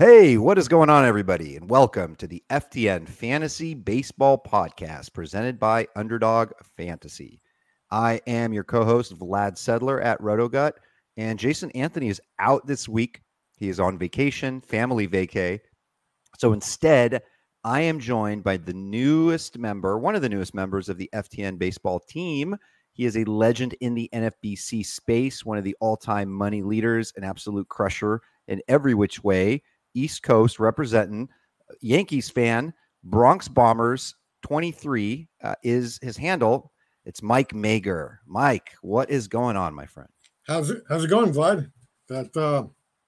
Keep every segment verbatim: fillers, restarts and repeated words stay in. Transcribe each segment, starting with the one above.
Hey, what is going on, everybody? And welcome to the F T N Fantasy Baseball Podcast presented by Underdog Fantasy. I am your co-host, Vlad Sedler at RotoGut, and Jason Anthony is out this week. He is on vacation, family vacay. So instead, I am joined by the newest member, one of the newest members of the F T N baseball team. He is a legend in the N F B C space, one of the all-time money leaders, an absolute crusher in every which way. East Coast representing, Yankees fan, Bronx Bombers twenty-three uh, is his handle. It's Mike Mager. Mike, what is going on, my friend? How's it? How's it going, Vlad? That uh,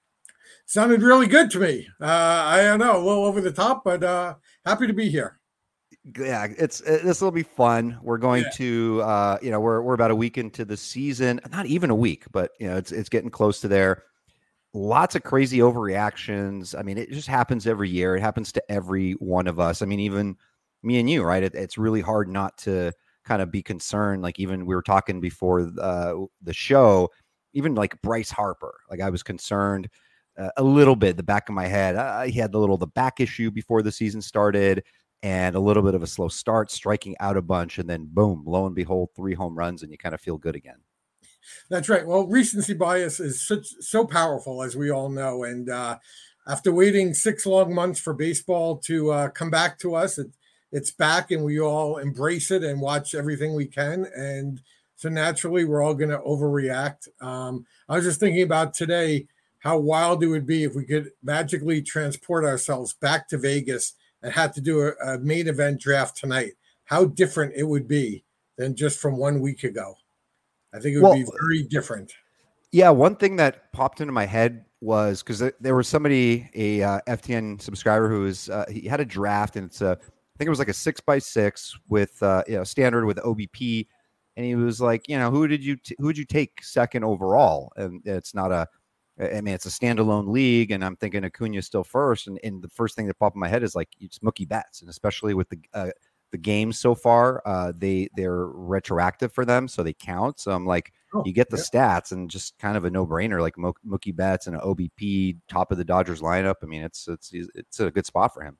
sounded really good to me. Uh, I don't know, a little over the top, but uh, happy to be here. Yeah, it's it, this will be fun. We're going yeah. to, uh, you know, we're we're about a week into the season, not even a week, but you know, it's it's getting close to there. Lots of crazy overreactions. I mean, it just happens every year. It happens to every one of us. I mean, even me and you, right? It, it's really hard not to kind of be concerned. Like even we were talking before uh, the show, even like Bryce Harper. Like I was concerned uh, a little bit. The back of my head, uh, he had the little the back issue before the season started, and a little bit of a slow start, striking out a bunch, and then boom, lo and behold, three home runs, and you kind of feel good again. That's right. Well, recency bias is such, so powerful, as we all know. And uh, after waiting six long months for baseball to uh, come back to us, it, it's back, and we all embrace it and watch everything we can. And so naturally, we're all going to overreact. Um, I was just thinking about today how wild it would be if we could magically transport ourselves back to Vegas and had to do a, a main event draft tonight. How different it would be than just from one week ago. I think it would well, be very different. Yeah, one thing that popped into my head was because there was somebody, a uh, F T N subscriber, who was uh, he had a draft, and it's a, I think it was like a six by six with uh, you know standard with O B P, and he was like, you know, who did you t- who would you take second overall? And it's not a, I mean, it's a standalone league, and I'm thinking Acuna still first, and, and the first thing that popped in my head is like it's Mookie Betts, and especially with the. Uh, The games so far, uh, they they're retroactive for them, so they count. So I'm like, oh, you get the yeah. stats, and just kind of a no brainer, like Mo- Mookie Betts and an O B P, top of the Dodgers lineup. I mean, it's it's it's a good spot for him.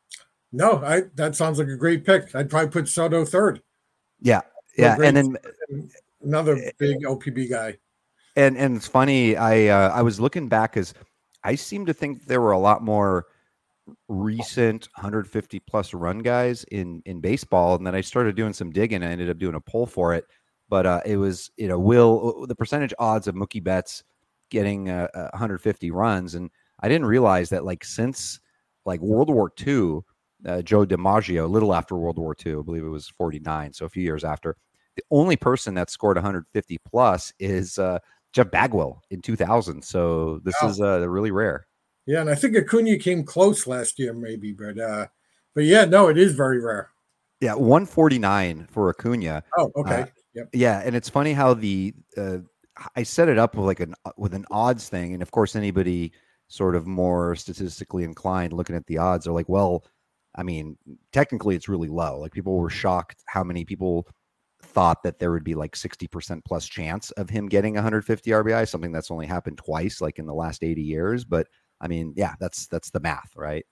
No, I that sounds like a great pick. I'd probably put Soto third. Yeah, yeah, and then another big O P B guy. And and it's funny, I uh, I was looking back because I seem to think there were a lot more recent one hundred fifty plus run guys in in baseball, and then I started doing some digging. I ended up doing a poll for it, but uh it was, you know, will the percentage odds of Mookie Betts getting uh, one hundred fifty runs, and I didn't realize that like since like World War Two, uh, Joe DiMaggio, a little after World War Two, I believe it was forty-nine, so a few years after, the only person that scored one hundred fifty plus is uh Jeff Bagwell in two thousand. So this wow. is uh really rare. Yeah, and I think Acuna came close last year, maybe, but uh, but yeah, no, it is very rare. Yeah, one forty-nine for Acuna. Oh, okay. Uh, yep. Yeah, and it's funny how the uh, I set it up with like an with an odds thing, and of course, anybody sort of more statistically inclined looking at the odds are like, well, I mean, technically, it's really low. Like people were shocked how many people thought that there would be like sixty percent plus chance of him getting one hundred fifty R B I, something that's only happened twice, like in the last eighty years, but. I mean, yeah, that's that's the math, right?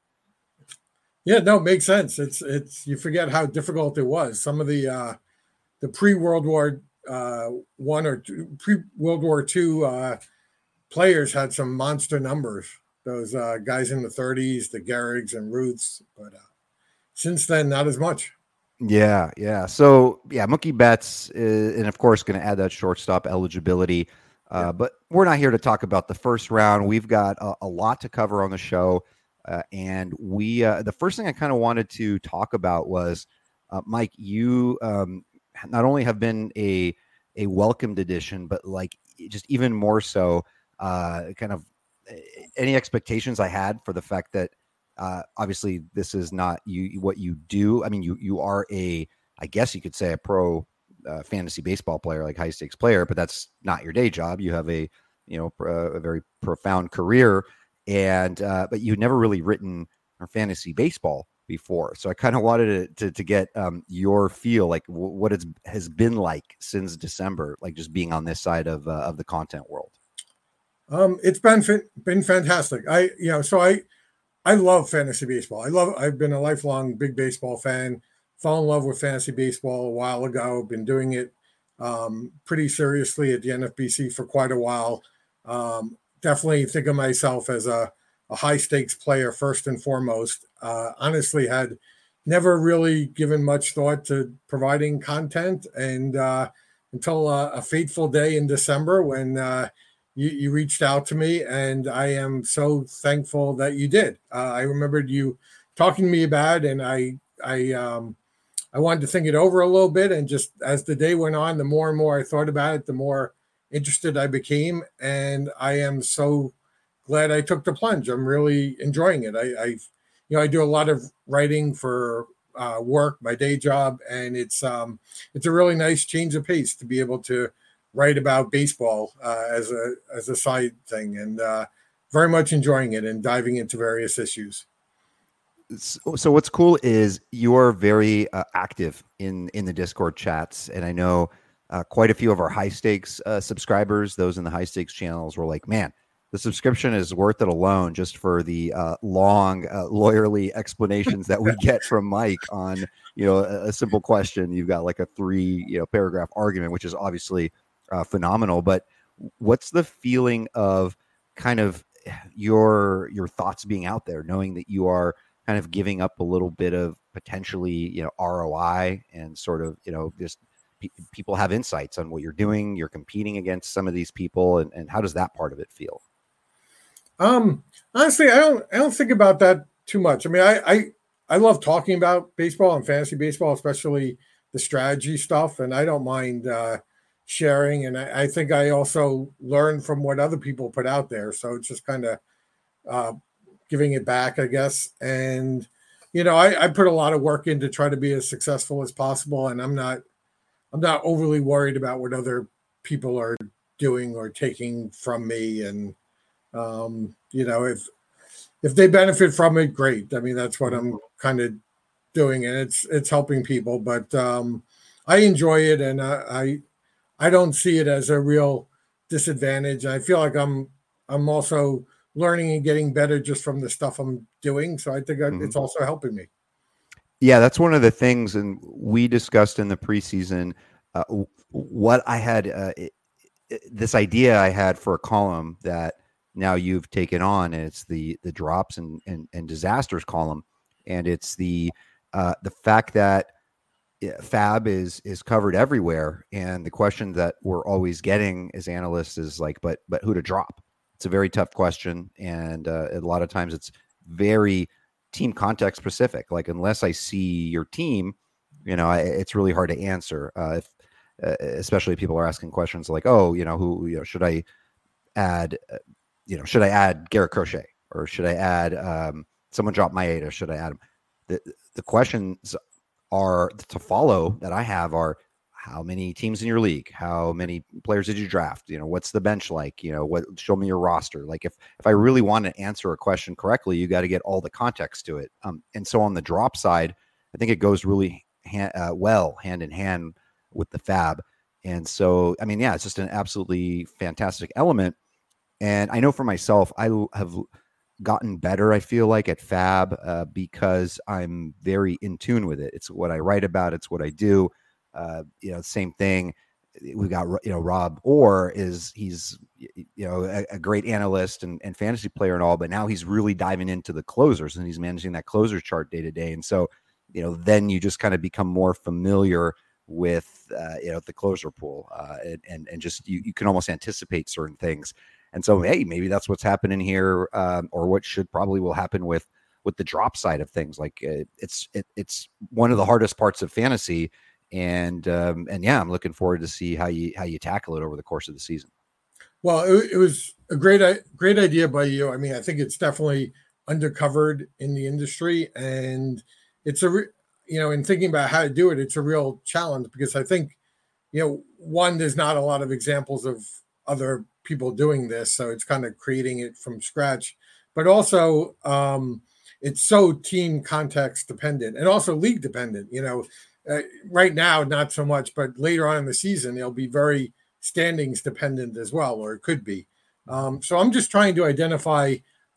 Yeah, no, it makes sense. It's it's you forget how difficult it was. Some of the uh, the pre World War uh, One or pre World War Two uh, players had some monster numbers. Those uh, guys in the thirties, the Gehrigs and Ruths, but uh, since then, not as much. Yeah, yeah. So yeah, Mookie Betts, is, and of course, going to add that shortstop eligibility. Uh, but we're not here to talk about the first round. We've got a, a lot to cover on the show. Uh, and we, uh, the first thing I kind of wanted to talk about was, uh, Mike, you um, not only have been a, a welcomed addition, but like just even more so, uh, kind of any expectations I had for the fact that uh, obviously this is not you, what you do. I mean, you, you are a, I guess you could say a pro Uh, fantasy baseball player, like high stakes player, but that's not your day job. You have a, you know, a very profound career, and uh, but you've never really written fantasy baseball before. So I kind of wanted to, to to get um, your feel, like w- what it has been like since December, like just being on this side of uh, of the content world. Um, it's been been fantastic. I you know so I I love fantasy baseball. I love. I've been a lifelong big baseball fan. Fell in love with fantasy baseball a while ago. Been doing it um, pretty seriously at the N F B C for quite a while. Um, definitely think of myself as a, a high stakes player first and foremost. Uh, honestly, had never really given much thought to providing content, and uh, until uh, a fateful day in December when. Uh, you, you reached out to me, and I am so thankful that you did. Uh, I remembered you talking to me about it, and I I um, I wanted to think it over a little bit. And just as the day went on, the more and more I thought about it, the more interested I became. And I am so glad I took the plunge. I'm really enjoying it. I, I you know, I do a lot of writing for uh, work, my day job, and it's um, it's a really nice change of pace to be able to write about baseball uh, as a as a side thing, and uh, very much enjoying it and diving into various issues. So, so what's cool is you're very uh, active in in the Discord chats, and I know uh, quite a few of our high stakes uh, subscribers, those in the high stakes channels, were like, "Man, the subscription is worth it alone just for the uh, long, uh, lawyerly explanations that we get from Mike on you know a, a simple question. You've got like a three you know paragraph argument, which is obviously uh, phenomenal. But what's the feeling of kind of your your thoughts being out there, knowing that you are kind of giving up a little bit of potentially, you know, R O I and sort of, you know, just pe- people have insights on what you're doing. You're competing against some of these people. And, and how does that part of it feel? Um, honestly, I don't, I don't think about that too much. I mean, I, I, I love talking about baseball and fantasy baseball, especially the strategy stuff. And I don't mind uh, sharing. And I, I think I also learn from what other people put out there. So it's just kind of, uh, giving it back, I guess. And, you know, I, I put a lot of work in to try to be as successful as possible. And I'm not, I'm not overly worried about what other people are doing or taking from me. And, um, you know, if, if they benefit from it, great. I mean, that's what I'm kind of doing, and it's, it's helping people, but, um, I enjoy it. And I, I, I don't see it as a real disadvantage. I feel like I'm, I'm also learning and getting better just from the stuff I'm doing. So I think Mm-hmm. it's also helping me. Yeah, that's one of the things, and we discussed in the preseason uh, what I had, uh, it, it, this idea I had for a column that now you've taken on, and it's the the drops and and, and disasters column, and it's the uh, the fact that Fab is is covered everywhere, and the question that we're always getting as analysts is like, but but who to drop? It's a very tough question, and uh, a lot of times it's very team context specific. Like unless I see your team, you know, I, it's really hard to answer. Uh, if, uh, especially if people are asking questions like, oh, you know, who you know should I add? Uh, you know, should I add Garrett Crochet or should I add um, someone drop Maeda? Should I add him? The the questions are to follow that I have are how many teams in your league, how many players did you draft? You know, what's the bench like? You know, what show me your roster. Like if if I really want to answer a question correctly, you got to get all the context to it. Um, and so on the drop side, I think it goes really ha- uh, well hand in hand with the Fab. And so, I mean, yeah, it's just an absolutely fantastic element. And I know for myself, I have gotten better, I feel like, at Fab uh, because I'm very in tune with it. It's what I write about. It's what I do. Uh, you know, same thing. We got, you know, Rob Orr is he's, you know, a, a great analyst and, and fantasy player and all, but now he's really diving into the closers and he's managing that closer chart day to day. And so, you know, then you just kind of become more familiar with, uh, you know, the closer pool uh, and, and, and just, you, you can almost anticipate certain things. And so, hey, maybe that's what's happening here, um, or what should probably will happen with with the drop side of things. Like uh, it's it, it's one of the hardest parts of fantasy, and um, and yeah, I'm looking forward to see how you how you tackle it over the course of the season. Well, it, it was a great great idea by you. I mean, I think it's definitely undercovered in the industry, and it's a re- you know, in thinking about how to do it, it's a real challenge because I think you know, one, there's not a lot of examples of other people doing this, so it's kind of creating it from scratch. But also, um, it's so team context dependent and also league dependent. You know, uh, right now not so much, but later on in the season, it'll be very standings dependent as well, or it could be. Um, so I'm just trying to identify like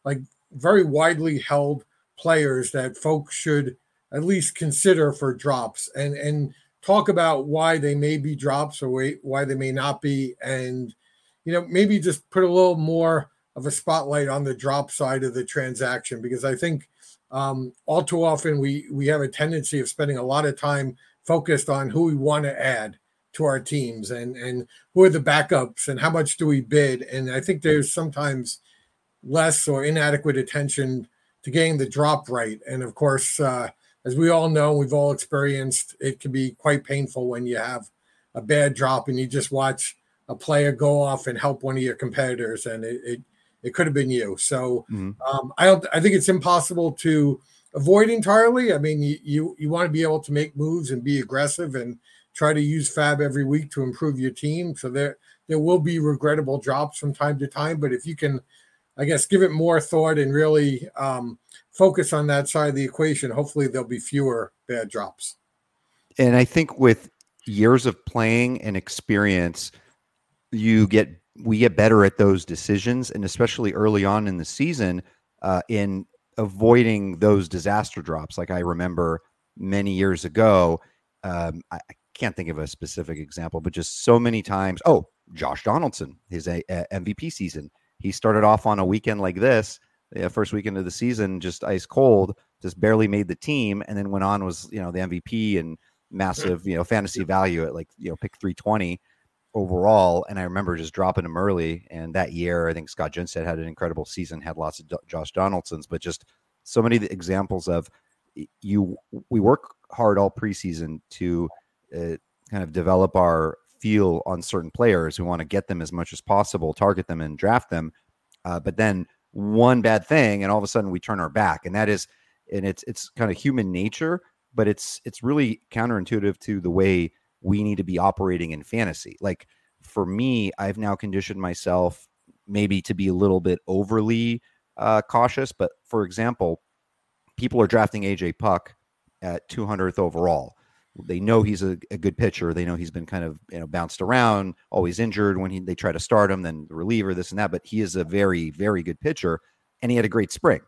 very widely held players that folks should at least consider for drops, and and talk about why they may be drops or why they may not be, and you know maybe just put a little more of a spotlight on the drop side of the transaction, because I think um, all too often we we have a tendency of spending a lot of time focused on who we want to add to our teams, and and who are the backups and how much do we bid, and I think there's sometimes less or inadequate attention to getting the drop right. And of course, uh, as we all know, we've all experienced, it can be quite painful when you have a bad drop and you just watch a player go off and help one of your competitors, and it it, it could have been you. So mm-hmm. um, I don't. I think it's impossible to avoid entirely. I mean, you, you you want to be able to make moves and be aggressive and try to use Fab every week to improve your team. So there there will be regrettable drops from time to time, but if you can, I guess, give it more thought and really um, focus on that side of the equation, hopefully there'll be fewer bad drops. And I think with years of playing and experience, you get we get better at those decisions, and especially early on in the season, uh, in avoiding those disaster drops. Like I remember many years ago, um, I, I can't think of a specific example, but just so many times. Oh, Josh Donaldson, his a, a M V P season. He started off on a weekend like this, the first weekend of the season, just ice cold, just barely made the team, and then went on, was, you know, the M V P and massive, you know, fantasy value at like, you know, pick three twenty overall. And I remember just dropping him early. And that year, I think Scott Jenstead had an incredible season, had lots of D- Josh Donaldsons, but just so many examples of you. We work hard all preseason to uh, kind of develop our feel on certain players. We want to get them as much as possible, target them and draft them. Uh, but then one bad thing, and all of a sudden we turn our back. And that is, and it's, it's kind of human nature, but it's, it's really counterintuitive to the way we need to be operating in fantasy. Like for me, I've now conditioned myself maybe to be a little bit overly uh, cautious. But for example, people are drafting A J Puck at two hundredth overall. They know he's a, a good pitcher. They know he's been kind of, you know, bounced around, always injured when he, they try to start him, then the reliever, this and that. But he is a very, very good pitcher, and he had a great spring.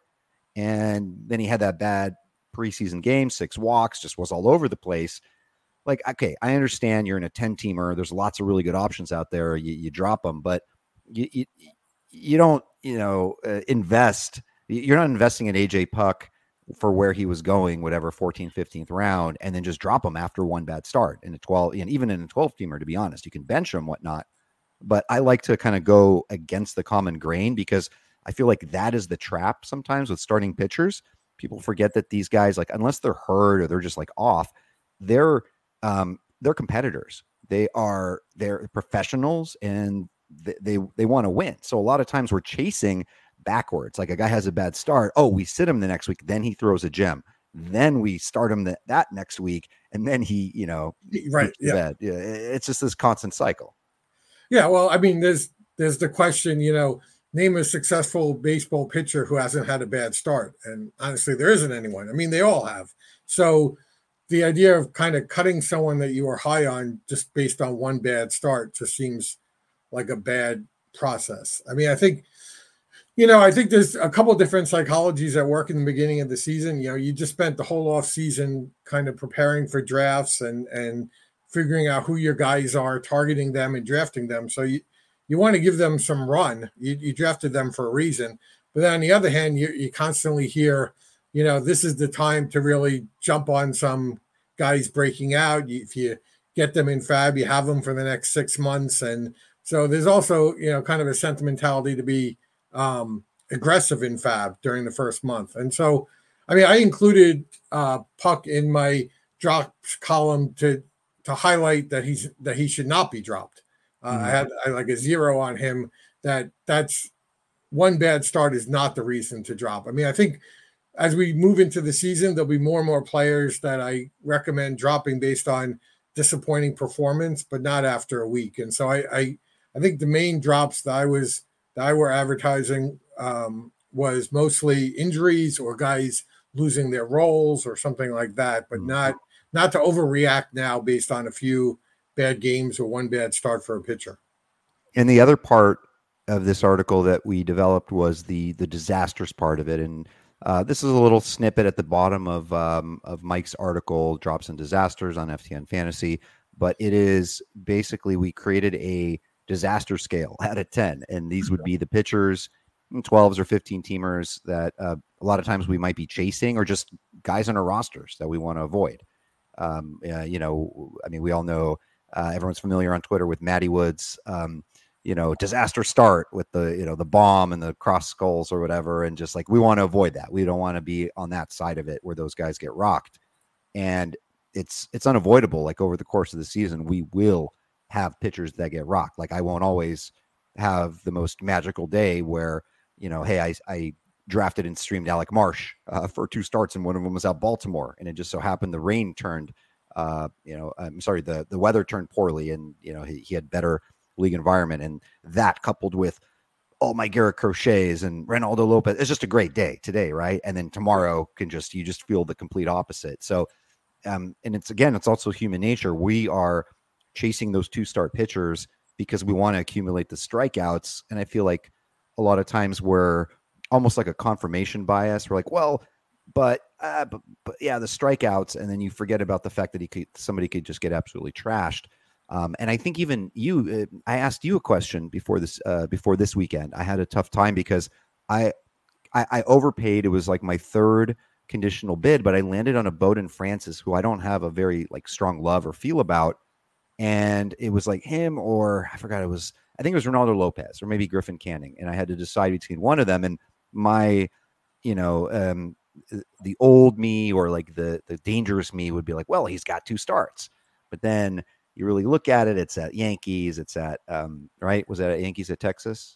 And then he had that bad preseason game, six walks, just was all over the place. Like, okay, I understand you're in a ten-teamer. There's lots of really good options out there. You, you drop them, but you, you, you don't, you know, uh, invest. You're not investing in A J Puck for where he was going, whatever, fourteenth, fifteenth round, and then just drop him after one bad start in a twelve, and even in a twelve teamer, to be honest. You can bench him, whatnot. But I like to kind of go against the common grain, because I feel like that is the trap sometimes with starting pitchers. People forget that these guys, like, unless they're hurt or they're just like off, they're um, they're competitors. They are they're professionals, and they they, they want to win. So a lot of times we're chasing backwards. Like a guy has a bad start. Oh, we sit him the next week. Then he throws a gem. Then we start him that, that next week. And then he, you know, right. Yeah. yeah. It's just this constant cycle. Yeah. Well, I mean, there's, there's the question, you know, name a successful baseball pitcher who hasn't had a bad start. And honestly, there isn't anyone. I mean, they all have. So the idea of kind of cutting someone that you are high on just based on one bad start just seems like a bad process. I mean, I think, You know, I think there's a couple of different psychologies at work in the beginning of the season. You know, you just spent the whole off season kind of preparing for drafts and and figuring out who your guys are, targeting them and drafting them. So you, you want to give them some run. You, you drafted them for a reason. But then on the other hand, you, you constantly hear, you know, this is the time to really jump on some guys breaking out. If you get them in Fab, you have them for the next six months. And so there's also, you know, kind of a sentimentality to be um, aggressive in Fab during the first month. And so, I mean, I included uh, Puck in my drops column to to highlight that he's that he should not be dropped. Uh, mm-hmm. I had I like a zero on him. That that's one bad start is not the reason to drop. I mean, I think as we move into the season, there'll be more and more players that I recommend dropping based on disappointing performance, but not after a week. And so I I, I think the main drops that I was that I were advertising um, was mostly injuries or guys losing their roles or something like that, but mm-hmm. not not to overreact now based on a few bad games or one bad start for a pitcher. And the other part of this article that we developed was the the disasters part of it, and uh, this is a little snippet at the bottom of um, of Mike's article, Drops and Disasters on F T N Fantasy. But it is basically we created a disaster scale out of ten, and these would be the pitchers, twelves or fifteen teamers that uh, a lot of times we might be chasing, or just guys on our rosters that we want to avoid. Um, uh, you know, I mean, we all know uh, everyone's familiar on Twitter with Matty Woods. Um, you know, disaster start with the, you know, the bomb and the cross skulls or whatever. And just like, we want to avoid that. We don't want to be on that side of it where those guys get rocked. And it's, it's unavoidable. Like over the course of the season, we will have pitchers that get rocked. Like I won't always have the most magical day where, you know, hey, I, I drafted and streamed Alec Marsh uh, for two starts, and one of them was out Baltimore. And it just so happened the rain turned, uh, you know, I'm sorry, the, the weather turned poorly, and, you know, he, he had better league environment, and that coupled with all my Garrett Crochets and Reynaldo Lopez, it's just a great day today, right? And then tomorrow can just, you just feel the complete opposite. So, um, and it's, again, it's also human nature. We are chasing those two start pitchers because we want to accumulate the strikeouts. And I feel like a lot of times we're almost like a confirmation bias. We're like, well, but, uh, but, but yeah, the strikeouts. And then you forget about the fact that he could, somebody could just get absolutely trashed. Um, and I think even you, uh, I asked you a question before this, uh, before this weekend. I had a tough time because I, I, I overpaid. It was like my third conditional bid, but I landed on a Bowden Francis, who I don't have a very like strong love or feel about. And it was like him, or I forgot, it was, I think it was Reynaldo Lopez or maybe Griffin Canning. And I had to decide between one of them. And my, you know, um, the old me, or like the, the dangerous me would be like, well, he's got two starts. But then you really look at it, it's at Yankees, it's at, um, right? Was that at Yankees at Texas?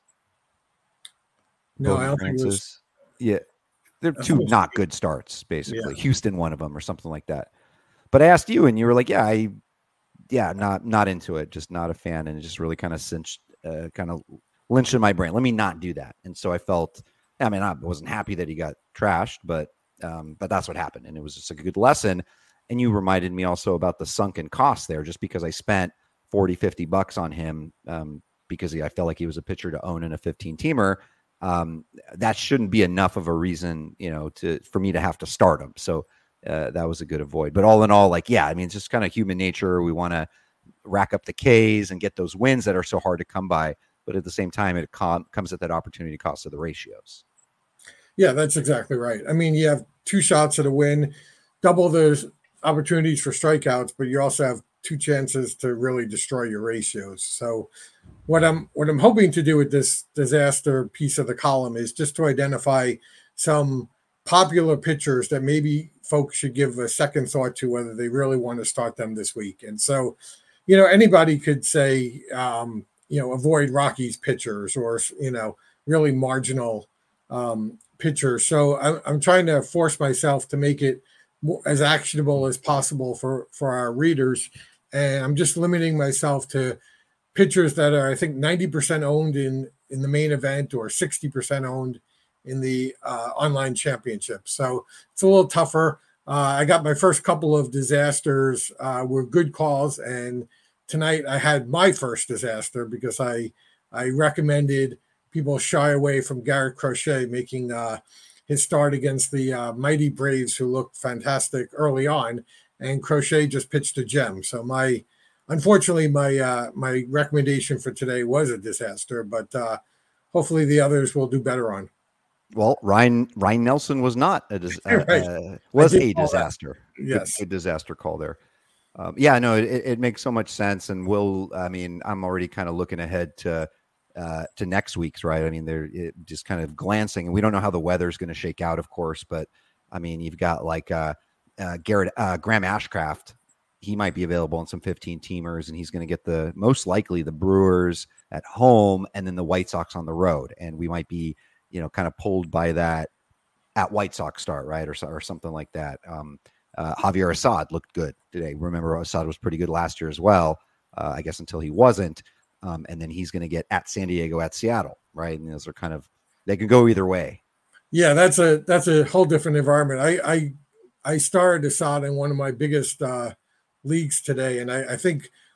No, Bowden I don't Francis. think it was. Yeah. They're two not good starts, basically. Yeah. Houston, one of them, or something like that. But I asked you, and you were like, yeah, I, yeah, not, not into it, just not a fan. And it just really kind of cinched, uh, kind of lynched in my brain. Let me not do that. And so I felt, I mean, I wasn't happy that he got trashed, but, um, but that's what happened. And it was just a good lesson. And you reminded me also about the sunken cost there, just because I spent forty, fifty bucks on him, um, because he, I felt like he was a pitcher to own in a fifteen teamer. Um, that shouldn't be enough of a reason, you know, to, for me to have to start him. So uh, that was a good avoid. But all in all, like, yeah, I mean, it's just kind of human nature. We want to rack up the Ks and get those wins that are so hard to come by. But at the same time, it com- comes at that opportunity cost of the ratios. Yeah, that's exactly right. I mean, you have two shots at a win, double those opportunities for strikeouts, but you also have two chances to really destroy your ratios. So what I'm what I'm hoping to do with this disaster piece of the column is just to identify some popular pitchers that maybe folks should give a second thought to whether they really want to start them this week. And so, you know, anybody could say, um, you know, avoid Rockies pitchers, or, you know, really marginal um, pitchers. So I'm, I'm trying to force myself to make it as actionable as possible for, for our readers. And I'm just limiting myself to pitchers that are, I think, ninety percent owned in, in the main event, or sixty percent owned in the uh, online championship. So it's a little tougher. Uh, I got my first couple of disasters uh, were good calls. And tonight I had my first disaster because I, I recommended people shy away from Garrett Crochet making uh, his start against the uh, mighty Braves, who looked fantastic early on, and Crochet just pitched a gem. So my, unfortunately, my uh, my recommendation for today was a disaster, but uh, hopefully the others will do better on. Well, Ryan Ryan Nelson was not a dis- uh, Right. uh, was a disaster. That. Yes, good, good disaster call there. Um, yeah, no, it, it makes so much sense, and we'll. I mean, I'm already kind of looking ahead to. Uh, to next week's, right? I mean, they're it, just kind of glancing, and we don't know how the weather's going to shake out, of course. But I mean, you've got like uh, uh, Garrett uh, Graham Ashcraft. He might be available in some fifteen teamers, and he's going to get the most likely the Brewers at home, and then the White Sox on the road. And we might be, you know, kind of pulled by that at White Sox start, right, or or something like that. Um, uh, Javier Assad looked good today. Remember, Assad was pretty good last year as well. Uh, I guess until he wasn't. Um, and then he's going to get at San Diego, at Seattle, right? And those are kind of, they can go either way. Yeah, that's a that's a whole different environment. I I, I started Assad in one of my biggest uh, leagues today, and I, I think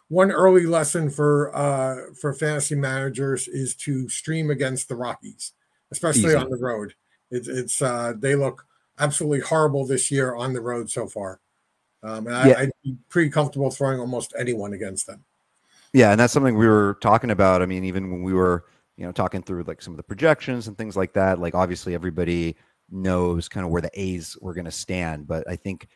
one early lesson for uh, for fantasy managers is to stream against the Rockies, especially Easy. on the road. It's it's uh, they look absolutely horrible this year on the road so far, um, and I, Yeah. I'd be pretty comfortable throwing almost anyone against them. Yeah, and that's something we were talking about. I mean, even when we were, you know, talking through like some of the projections and things like that, like obviously everybody knows kind of where the A's were going to stand, but I think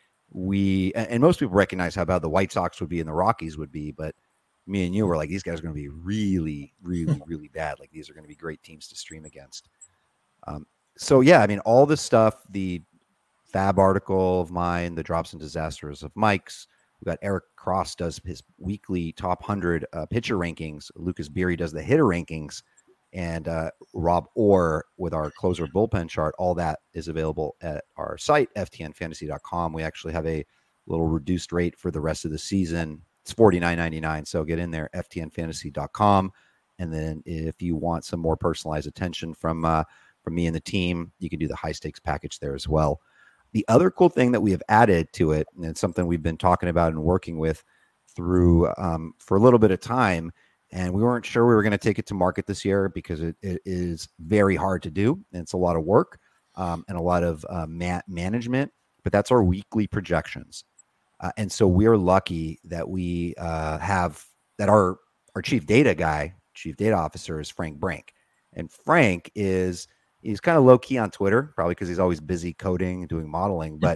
we and, and most people recognize how bad the White Sox would be and the Rockies would be, but me and you were like, these guys are going to be really, really, really bad. Like these are going to be great teams to stream against. Um, so yeah, I mean, all this stuff, the Fab article of mine, the Drops and Disasters of Mike's. We got Eric Cross does his weekly top one hundred uh, pitcher rankings. Lucas Beery does the hitter rankings. And uh, Rob Orr with our closer bullpen chart. All that is available at our site, F T N fantasy dot com. We actually have a little reduced rate for the rest of the season. It's forty-nine ninety-nine. So get in there, F T N fantasy dot com. And then if you want some more personalized attention from uh, from me and the team, you can do the high stakes package there as well. The other cool thing that we have added to it, and it's something we've been talking about and working with through um, for a little bit of time, and we weren't sure we were going to take it to market this year because it, it is very hard to do. And it's a lot of work um, and a lot of uh, ma- management, but that's our weekly projections. Uh, and so we're lucky that we uh, have that our, our chief data guy, chief data officer is Frank Brink. And Frank is... He's kind of low key on Twitter, probably because he's always busy coding and doing modeling, but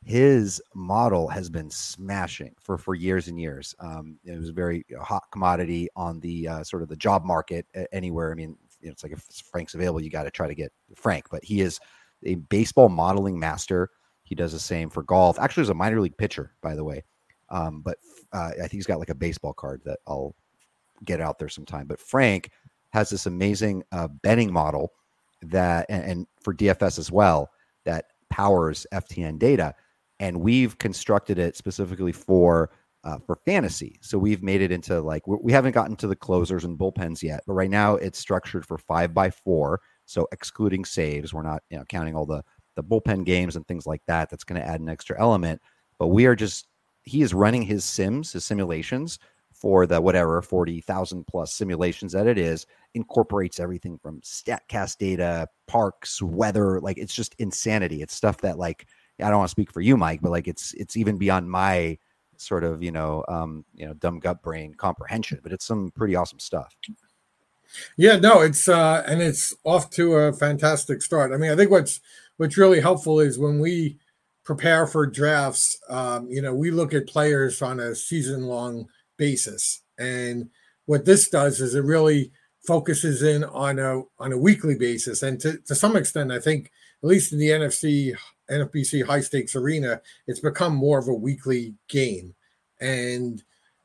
his model has been smashing for, for years and years. Um, it was a very you know, hot commodity on the uh, sort of the job market uh, anywhere. I mean, you know, it's like if Frank's available, you got to try to get Frank, but he is a baseball modeling master. He does the same for golf. Actually, he's a minor league pitcher, by the way. Um, but uh, I think he's got like a baseball card that I'll get out there sometime. But Frank has this amazing uh, betting model that and, and for D F S as well that powers F T N data, and we've constructed it specifically for uh, for fantasy. So we've made it into like we haven't gotten to the closers and bullpens yet, but right now it's structured for five by four. So excluding saves, we're not you know counting all the the bullpen games and things like that. That's going to add an extra element. But we are just he is running his sims, his simulations for the whatever forty thousand plus simulations that it is. Incorporates everything from StatCast data, parks, weather. Like it's just insanity. It's stuff that like I don't want to speak for you, Mike, but like it's it's even beyond my sort of you know um, you know dumb gut brain comprehension. But it's some pretty awesome stuff. Yeah, no, it's uh, and it's off to a fantastic start. I mean, I think what's what's really helpful is when we prepare for drafts. Um, you know, we look at players on a season long basis, and what this does is it really focuses in on a on a weekly basis, and to, to some extent, I think at least in the N F C N F B C high stakes arena, it's become more of a weekly game, and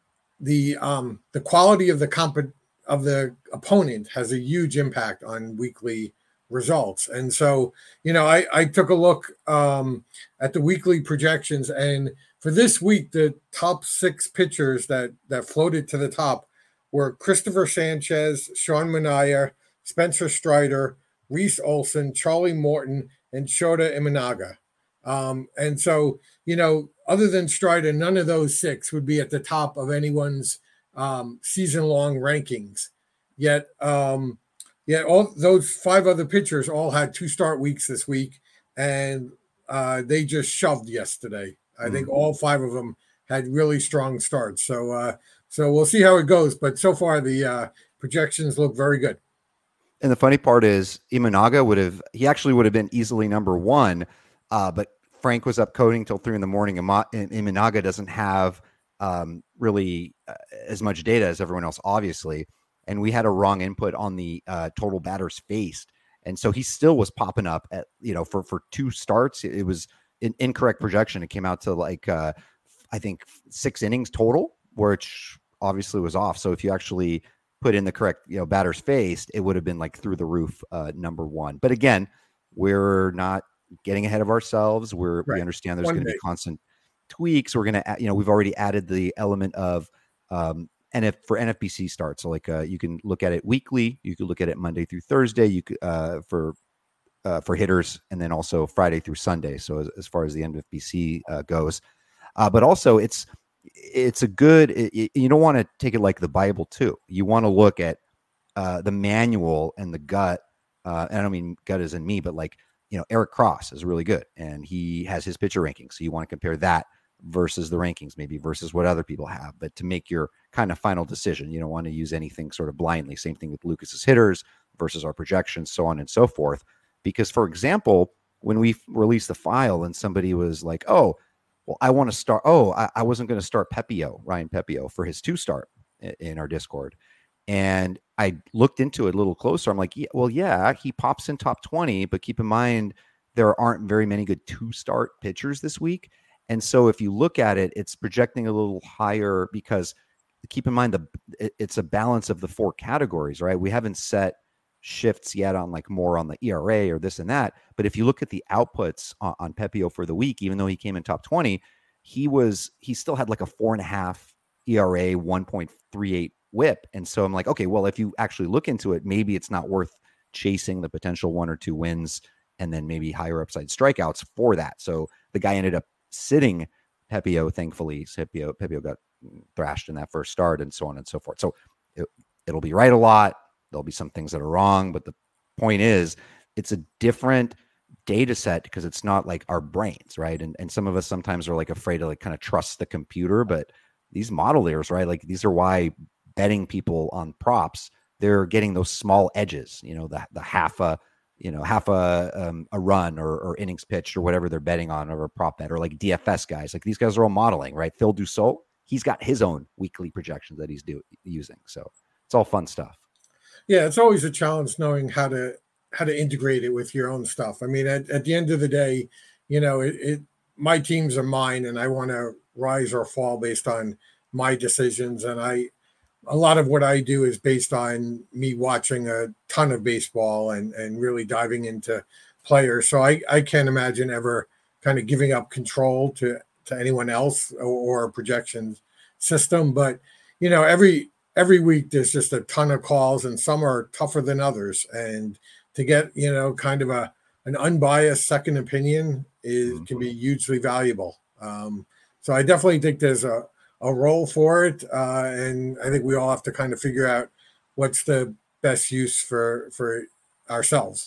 the um, the quality of the comp of the opponent has a huge impact on weekly results. And so, you know, I I took a look um, at the weekly projections, and for this week, the top six pitchers that that floated to the top were Christopher Sanchez, Sean Manaea, Spencer Strider, Reese Olson, Charlie Morton, and Shota Imanaga. Um, and so, you know, other than Strider, none of those six would be at the top of anyone's um, season-long rankings. Yet, um, yet all those five other pitchers all had two start weeks this week, and uh, they just shoved yesterday. I think mm-hmm. all five of them had really strong starts. So, uh, so we'll see how it goes. But so far, the uh, projections look very good. And the funny part is, Imanaga would have he actually would have been easily number one, uh, but Frank was up coding till three in the morning. And Imanaga doesn't have um, really uh, as much data as everyone else, obviously. And we had a wrong input on the uh, total batters faced, and so he still was popping up at you know for for two starts. It was an incorrect projection. It came out to like uh, I think six innings total, which obviously was off. So if you actually put in the correct, you know, batters faced, it would have been like through the roof, uh, number one. But again, we're not getting ahead of ourselves. We're, right. We understand there's going to be constant tweaks. We're going to, you know, we've already added the element of, um, and if for N F B C starts, so like, uh, you can look at it weekly. You could look at it Monday through Thursday. You could, uh, for, uh, for hitters, and then also Friday through Sunday. So as, as far as the N F B C uh, goes, uh, but also it's, it's a good, it, you don't want to take it like the Bible too. You want to look at uh, the manual and the gut. Uh, and I don't mean gut as in me, but like, you know, Eric Cross is really good and he has his pitcher rankings. So you want to compare that versus the rankings, maybe versus what other people have. But to make your kind of final decision, you don't want to use anything sort of blindly. Same thing with Lucas's hitters versus our projections, so on and so forth. Because, for example, when we released the file and somebody was like, oh, well, I want to start. Oh, I, I wasn't going to start Pepio, Ryan Pepio, for his two start in our Discord. And I looked into it a little closer. I'm like, yeah, well, yeah, he pops in top twenty, but keep in mind, there aren't very many good two start pitchers this week. And so if you look at it, it's projecting a little higher because keep in mind, the it, it's a balance of the four categories, right? We haven't set shifts yet on like more on the E R A or this and that. But if you look at the outputs on, on Pepio for the week, even though he came in top twenty, he was, he still had like a four and a half E R A, one point three eight whip. And so I'm like, okay, well, if you actually look into it, maybe it's not worth chasing the potential one or two wins and then maybe higher upside strikeouts for that. So the guy ended up sitting Pepio, thankfully. Pepio, Pepio got thrashed in that first start and so on and so forth. So it, it'll be right a lot. There'll be some things that are wrong, but the point is it's a different data set because it's not like our brains, right? And and some of us sometimes are like afraid to like kind of trust the computer, but these modelers, right? Like these are why betting people on props, they're getting those small edges, you know, the the half a, you know, half a um, a run or, or innings pitched or whatever they're betting on, or a prop bet, or like D F S guys. Like these guys are all modeling, right? Phil Dussault, he's got his own weekly projections that he's do, using. So it's all fun stuff. Yeah, it's always a challenge knowing how to how to integrate it with your own stuff. I mean, at, at the end of the day, you know, it, it my teams are mine, and I want to rise or fall based on my decisions. And I, a lot of what I do is based on me watching a ton of baseball and and really diving into players. So I I can't imagine ever kind of giving up control to to anyone else or, or a projections system. But you know, every every week there's just a ton of calls, and some are tougher than others. And to get, you know, kind of a an unbiased second opinion is mm-hmm. can be hugely valuable. Um, so I definitely think there's a, a role for it. Uh, and I think we all have to kind of figure out what's the best use for, for ourselves.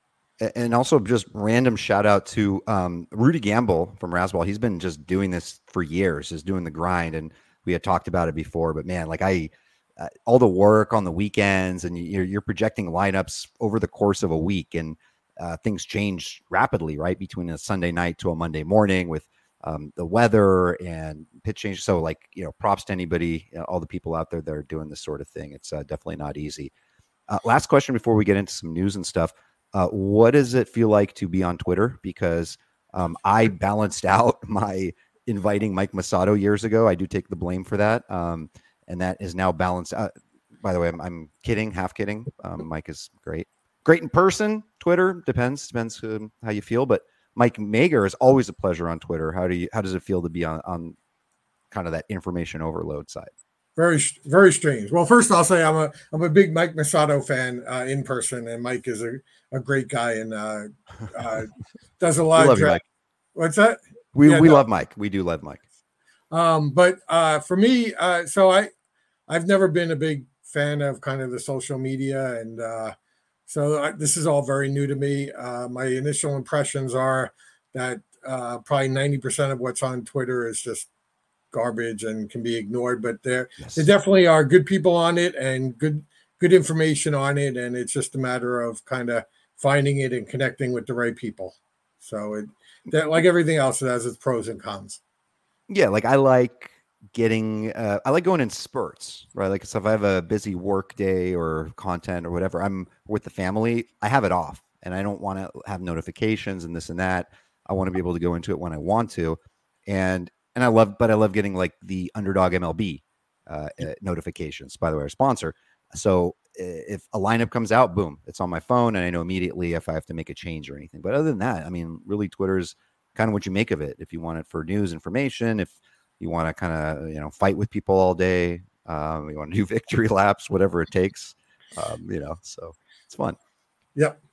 And also just random shout out to um, Rudy Gamble from Razzball. He's been just doing this for years, is doing the grind. And we had talked about it before, but man, like I, Uh, all the work on the weekends, and you're, you're projecting lineups over the course of a week, and uh, things change rapidly, right? Between a Sunday night to a Monday morning with um, the weather and pitch change. So like, you know, props to anybody, you know, all the people out there that are doing this sort of thing. It's uh, definitely not easy. Uh, last question before we get into some news and stuff. Uh, what does it feel like to be on Twitter? Because um, I balanced out my inviting Mike Masato years ago. I do take the blame for that. Um, And that is now balanced. Uh, by the way, I'm, I'm kidding, half kidding. Um, Mike is great. Great in person. Twitter, depends. Depends um, how you feel. But Mike Mager is always a pleasure on Twitter. How do you? How does it feel to be on, on kind of that information overload side? Very, very strange. Well, first I'll say I'm a I'm a big Mike Masato fan uh, in person, and Mike is a, a great guy and uh, uh, does a lot. We love of you, dra- Mike. What's that? We yeah, we no. love Mike. We do love Mike. Um, but uh, for me, uh, so I, I've never been a big fan of kind of the social media, and uh, so I, this is all very new to me. Uh, my initial impressions are that uh, probably ninety percent of what's on Twitter is just garbage and can be ignored. But there, yes. there definitely are good people on it and good good information on it, and it's just a matter of kind of finding it and connecting with the right people. So it, that, like everything else, it has its pros and cons. Yeah, like I like getting, uh, I like going in spurts, right? Like so if I have a busy work day or content or whatever, I'm with the family, I have it off and I don't want to have notifications and this and that. I want to be able to go into it when I want to. And, and I love, but I love getting like the Underdog M L B uh, uh, notifications, by the way, our sponsor. So if a lineup comes out, boom, it's on my phone and I know immediately if I have to make a change or anything. But other than that, I mean, really Twitter's kind of what you make of it. If you want it for news information, if you want to kind of, you know, fight with people all day, um, you want to do victory laps, whatever it takes, um, you know, so it's fun. Yep.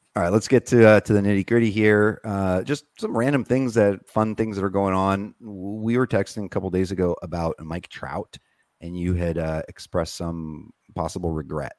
All right, let's get to uh, to the nitty gritty here. Uh, just some random things that fun things that are going on. We were texting a couple days ago about Mike Trout, and you had uh, expressed some possible regret.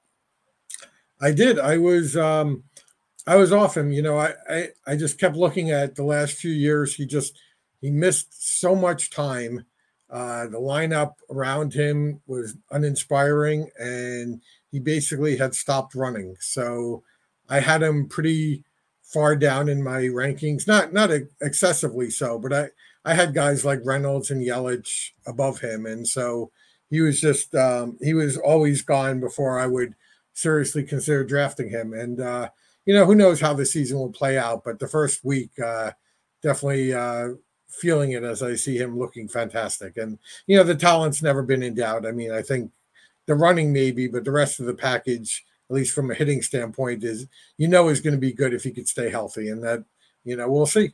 I did. I was um, I was off him. You know, I, I I just kept looking at the last few years. He just he missed so much time. Uh, the lineup around him was uninspiring, and he basically had stopped running. So I had him pretty far down in my rankings. Not not excessively so, but I I had guys like Reynolds and Yelich above him, and so he was just um, he was always gone before I would seriously consider drafting him. And uh, you know, who knows how the season will play out, but the first week, uh, definitely uh, feeling it as I see him looking fantastic. And, you know, the talent's never been in doubt. I mean, I think the running maybe, but the rest of the package, at least from a hitting standpoint, is, you know, is going to be good if he could stay healthy. And that, you know, we'll see.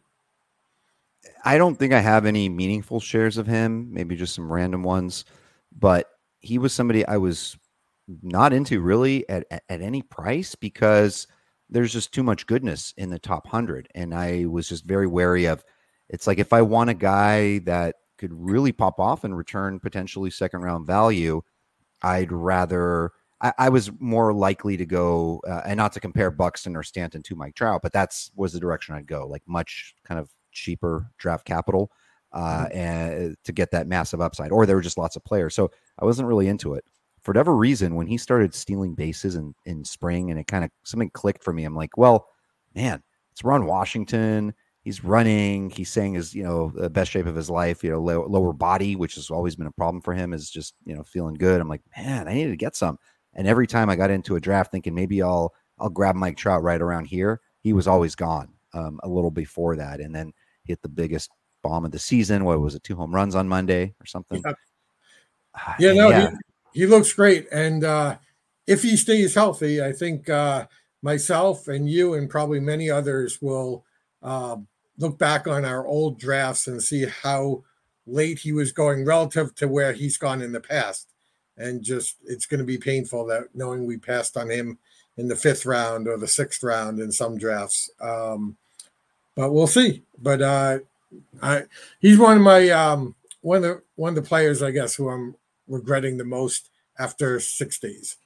I don't think I have any meaningful shares of him, maybe just some random ones, but he was somebody I was not into really at, at, at any price because there's just too much goodness in the top one hundred. And I was just very wary of, it's like if I want a guy that could really pop off and return potentially second round value, I'd rather, I, I was more likely to go, uh, and not to compare Buxton or Stanton to Mike Trout, but that's was the direction I'd go, like much kind of cheaper draft capital uh, mm-hmm. and to get that massive upside, or there were just lots of players. So I wasn't really into it. For whatever reason, when he started stealing bases in, in spring and it kind of something clicked for me, I'm like, well, man, it's Ron Washington. He's running. He's saying his, you know, the best shape of his life, you know, low, lower body, which has always been a problem for him, is just, you know, feeling good. I'm like, man, I need to get some. And every time I got into a draft thinking maybe I'll, I'll grab Mike Trout right around here, he was always gone um, a little before that. And then hit the biggest bomb of the season. What was it? Two home runs on Monday or something. Yeah, yeah no, yeah. He, he looks great. And uh, if he stays healthy, I think uh, myself and you and probably many others will uh, look back on our old drafts and see how late he was going relative to where he's gone in the past. And just, it's going to be painful that knowing we passed on him in the fifth round or the sixth round in some drafts. Um, but we'll see. But uh, I, he's one of my, um, one of the, one of the players, I guess, who I'm regretting the most after six days.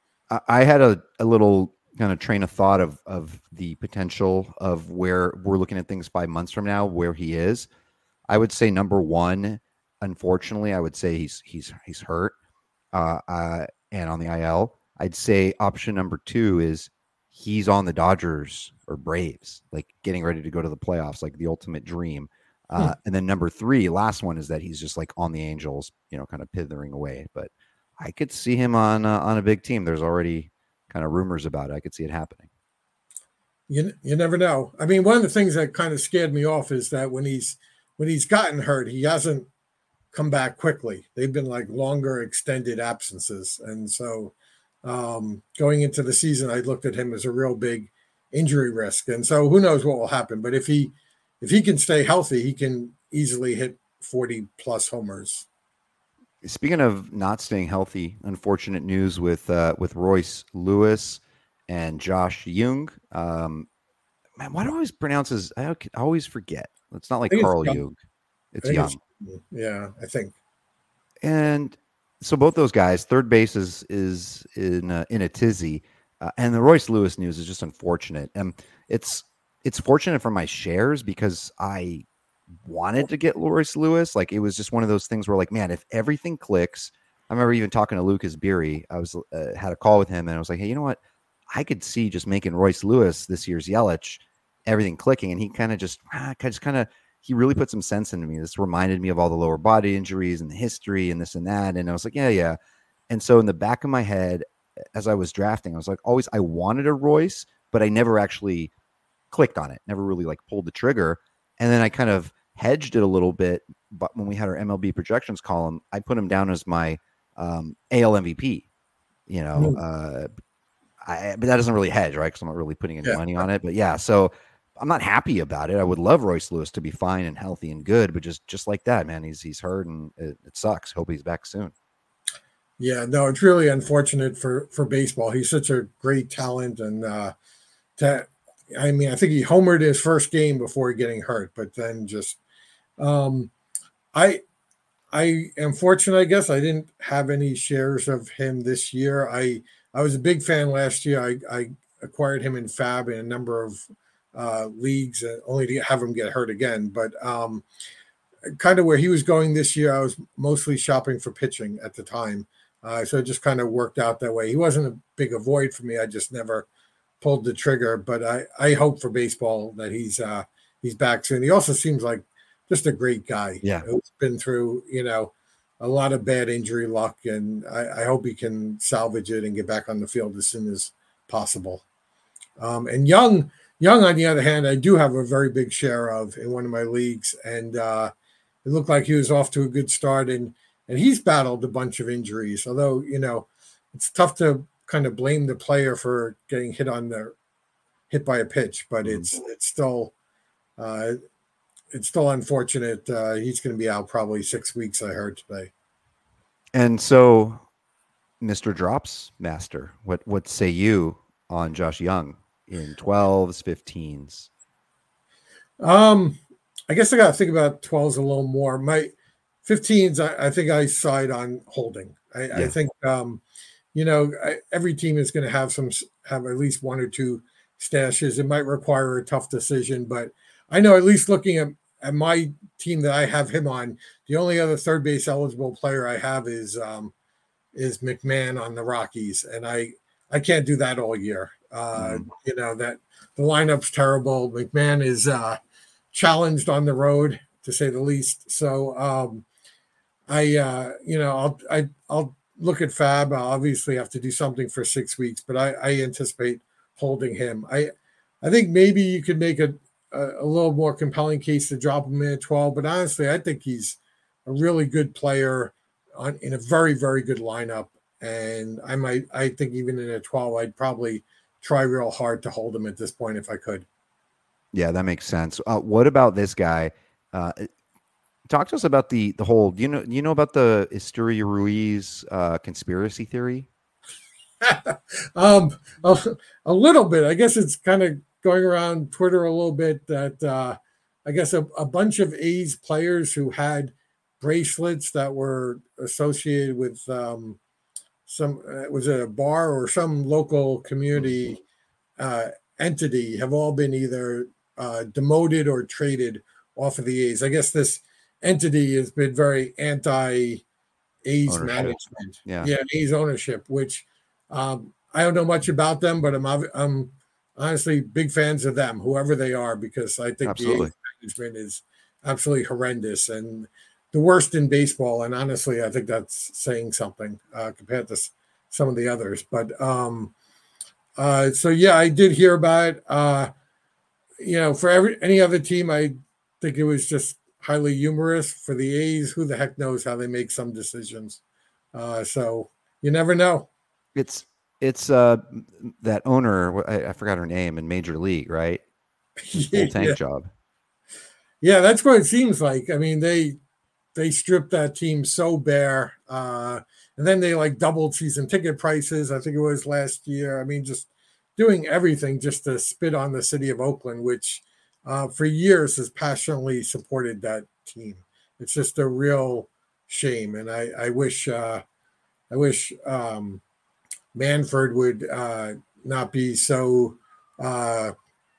I had a, a little kind of train of thought of of the potential of where we're looking at things five months from now, where he is. I would say number one, unfortunately, I would say he's he's he's hurt uh, uh, and on the I L. I'd say option number two is he's on the Dodgers or Braves, like getting ready to go to the playoffs, like the ultimate dream. Uh, hmm. And then number three, last one, is that he's just like on the Angels, you know, kind of pithering away. But I could see him on uh, on a big team. There's already kind of rumors about it. I could see it happening. You you never know. I mean, one of the things that kind of scared me off is that when he's when he's gotten hurt, he hasn't come back quickly. They've been like longer, extended absences, and so um, going into the season, I looked at him as a real big injury risk. And so who knows what will happen? But if he if he can stay healthy, he can easily hit forty plus homers. Speaking of not staying healthy, unfortunate news with uh, with Royce Lewis and Josh Jung. Um, man, why do I always pronounce his? I always forget. It's not like Carl it's Jung. It's Young. It's, yeah, I think. And so both those guys, third base is is in a, in a tizzy, uh, and the Royce Lewis news is just unfortunate. And um, it's it's fortunate for my shares because I wanted to get Royce Lewis. Like, it was just one of those things where, like, man, if everything clicks. I remember even talking to Lucas Beery. I was uh, had a call with him, and I was like, hey, you know what? I could see just making Royce Lewis this year's Yelich, everything clicking, and he kind of just, ah, just kind of, he really put some sense into me. This reminded me of all the lower body injuries and the history and this and that, and I was like, yeah, yeah. And so in the back of my head, as I was drafting, I was like, always, I wanted a Royce, but I never actually clicked on it, never really like pulled the trigger. And then I kind of hedged it a little bit, but when we had our M L B projections column, I put him down as my um, A L M V P, you know, mm. uh, I, but that doesn't really hedge, right? Because I'm not really putting any yeah. money on it. But yeah, so I'm not happy about it. I would love Royce Lewis to be fine and healthy and good, but just just like that, man, he's he's hurt and it, it sucks. Hope he's back soon. Yeah, no, it's really unfortunate for for baseball. He's such a great talent, and uh, to I mean, I think he homered his first game before getting hurt, but then just um, I I am fortunate, I guess. I didn't have any shares of him this year. I I was a big fan last year. I, I acquired him in Fab in a number of uh, leagues, uh, only to have him get hurt again. But um, kind of where he was going this year, I was mostly shopping for pitching at the time. Uh, so it just kind of worked out that way. He wasn't a big avoid for me. I just never pulled the trigger. But I, I hope for baseball that he's uh, he's back soon. He also seems like just a great guy. Yeah. Who's been through, you know, a lot of bad injury luck, and I, I hope he can salvage it and get back on the field as soon as possible. Um, and Young, Young, on the other hand, I do have a very big share of in one of my leagues, and uh, it looked like he was off to a good start, and and he's battled a bunch of injuries. Although, you know, it's tough to kind of blame the player for getting hit on the hit by a pitch, but mm-hmm. it's it's still. Uh, It's still unfortunate. Uh, he's going to be out probably six weeks, I heard today. And so, Mister Drops Master, what what say you on Josh Young in twelves, fifteens? Um, I guess I got to think about twelves a little more. My fifteens, I, I think I side on holding. I, yeah. I think, um, you know, I, every team is going to have some have at least one or two stashes. It might require a tough decision, but I know at least looking at at my team that I have him on, the only other third base eligible player I have is um, is McMahon on the Rockies, and I I can't do that all year. Uh, mm. You know that the lineup's terrible. McMahon is uh, challenged on the road, to say the least. So um, I uh, you know I'll I, I'll look at Fab. I'll obviously have to do something for six weeks, but I, I anticipate holding him. I I think maybe you could make a a little more compelling case to drop him in at twelve, but honestly, I think he's a really good player on in a very, very good lineup. And I might, I think even in a twelve, I'd probably try real hard to hold him at this point if I could. Yeah, that makes sense. Uh, what about this guy? Uh, talk to us about the the whole. Do you know? Do you know about the Esteury Ruiz uh, conspiracy theory? um, a, a little bit. I guess it's kind of going around Twitter a little bit that uh, I guess a, a bunch of A's players who had bracelets that were associated with um, some, uh, was it a bar or some local community uh, entity have all been either uh, demoted or traded off of the A's. I guess this entity has been very anti-A's ownership. management. Yeah. Yeah, A's ownership, which um, I don't know much about them, but I'm, I'm honestly big fans of them, whoever they are, because I think absolutely. the management is absolutely horrendous and the worst in baseball. And honestly, I think that's saying something uh, compared to some of the others. But um, uh, so, yeah, I did hear about it. Uh, you know, for every any other team, I think it was just highly humorous. For the A's, who the heck knows how they make some decisions. Uh, so you never know. It's It's uh that owner, I, I forgot her name, in Major League, right? Full tank yeah. job. Yeah, that's what it seems like. I mean, they they stripped that team so bare, uh, and then they like doubled season ticket prices. I think it was last year. I mean, just doing everything just to spit on the city of Oakland, which uh, for years has passionately supported that team. It's just a real shame, and I I wish uh, I wish. Um, Manfred would uh, not be so uh,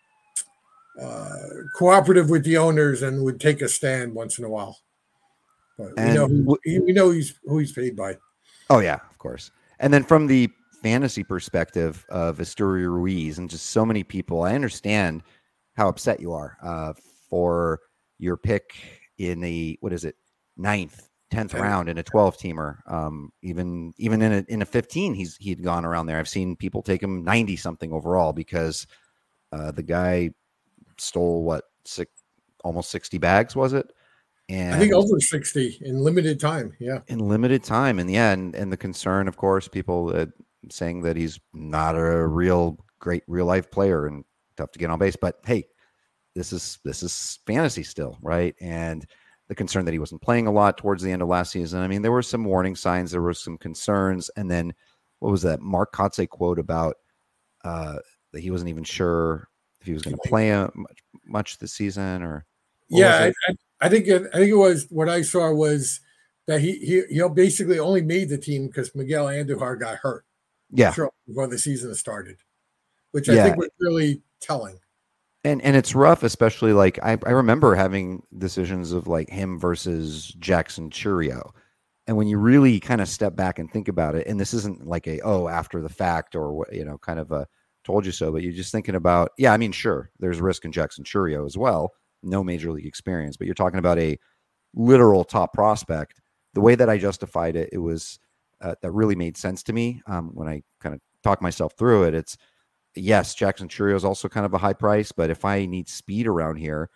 uh, cooperative with the owners and would take a stand once in a while. But we know who, we know he's who he's paid by. Oh yeah, of course. And then from the fantasy perspective of Esteury Ruiz and just so many people, I understand how upset you are uh, for your pick in the what is it ninth. tenth round in a twelve teamer. Um, even even in a in a fifteen, he's he'd gone around there. I've seen people take him ninety something overall because uh, the guy stole what six, almost sixty bags, was it? And I think over sixty in limited time. Yeah, in limited time, and yeah, and, and the concern, of course, people uh, saying that he's not a real great real life player and tough to get on base. But hey, this is this is fantasy still, right? And the concern that he wasn't playing a lot towards the end of last season. I mean, there were some warning signs, there were some concerns. And then what was that Mark Kotze quote about uh, that he wasn't even sure if he was going to play uh, much, much this season, or yeah, I, I, I think it, I think it was what I saw was that he he he basically only made the team because Miguel Andujar got hurt. Yeah, shortly before the season started, which yeah. I think was really telling. And and it's rough, especially like I, I remember having decisions of like him versus Jackson Chourio. And when you really kind of step back and think about it, and this isn't like a, oh, after the fact or, you know, kind of a told you so, but you're just thinking about, yeah, I mean, sure, there's risk in Jackson Chourio as well. No major league experience, but you're talking about a literal top prospect. The way that I justified it, it was uh, that really made sense to me um, when I kind of talked myself through it. It's, yes, Jackson Chourio is also kind of a high price, but if I need speed around here,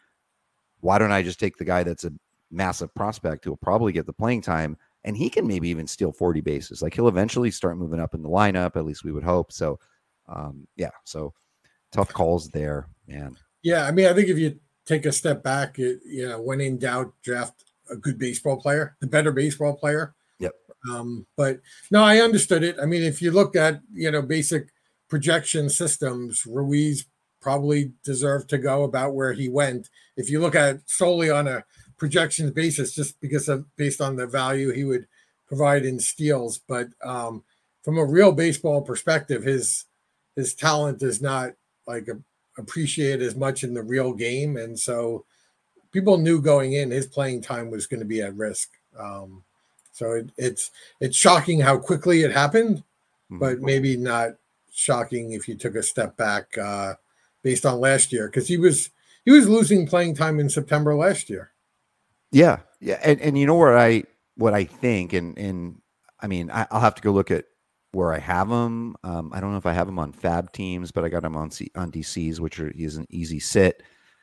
why don't I just take the guy that's a massive prospect who will probably get the playing time, and he can maybe even steal forty bases. Like he'll eventually start moving up in the lineup, at least we would hope. So, um, yeah, so tough calls there, man. Yeah, I mean, I think if you take a step back, it, you know, when in doubt, draft a good baseball player, the better baseball player. Yep. Um, but no, I understood it. I mean, if you look at, you know, basic projection systems, Ruiz probably deserved to go about where he went. If you look at it solely on a projections basis, just because of based on the value he would provide in steals. But um, from a real baseball perspective, his his talent is not like a, appreciated as much in the real game. And so people knew going in his playing time was going to be at risk. Um, so it, it's it's shocking how quickly it happened, mm-hmm. but maybe not shocking if you took a step back uh, based on last year, because he was he was losing playing time in September last year. Yeah, yeah, and and you know where I what I think, and and I mean I, I'll have to go look at where I have him. Um, I don't know if I have him on Fab teams, but I got him on C, on D Cs, which are he's an easy sit,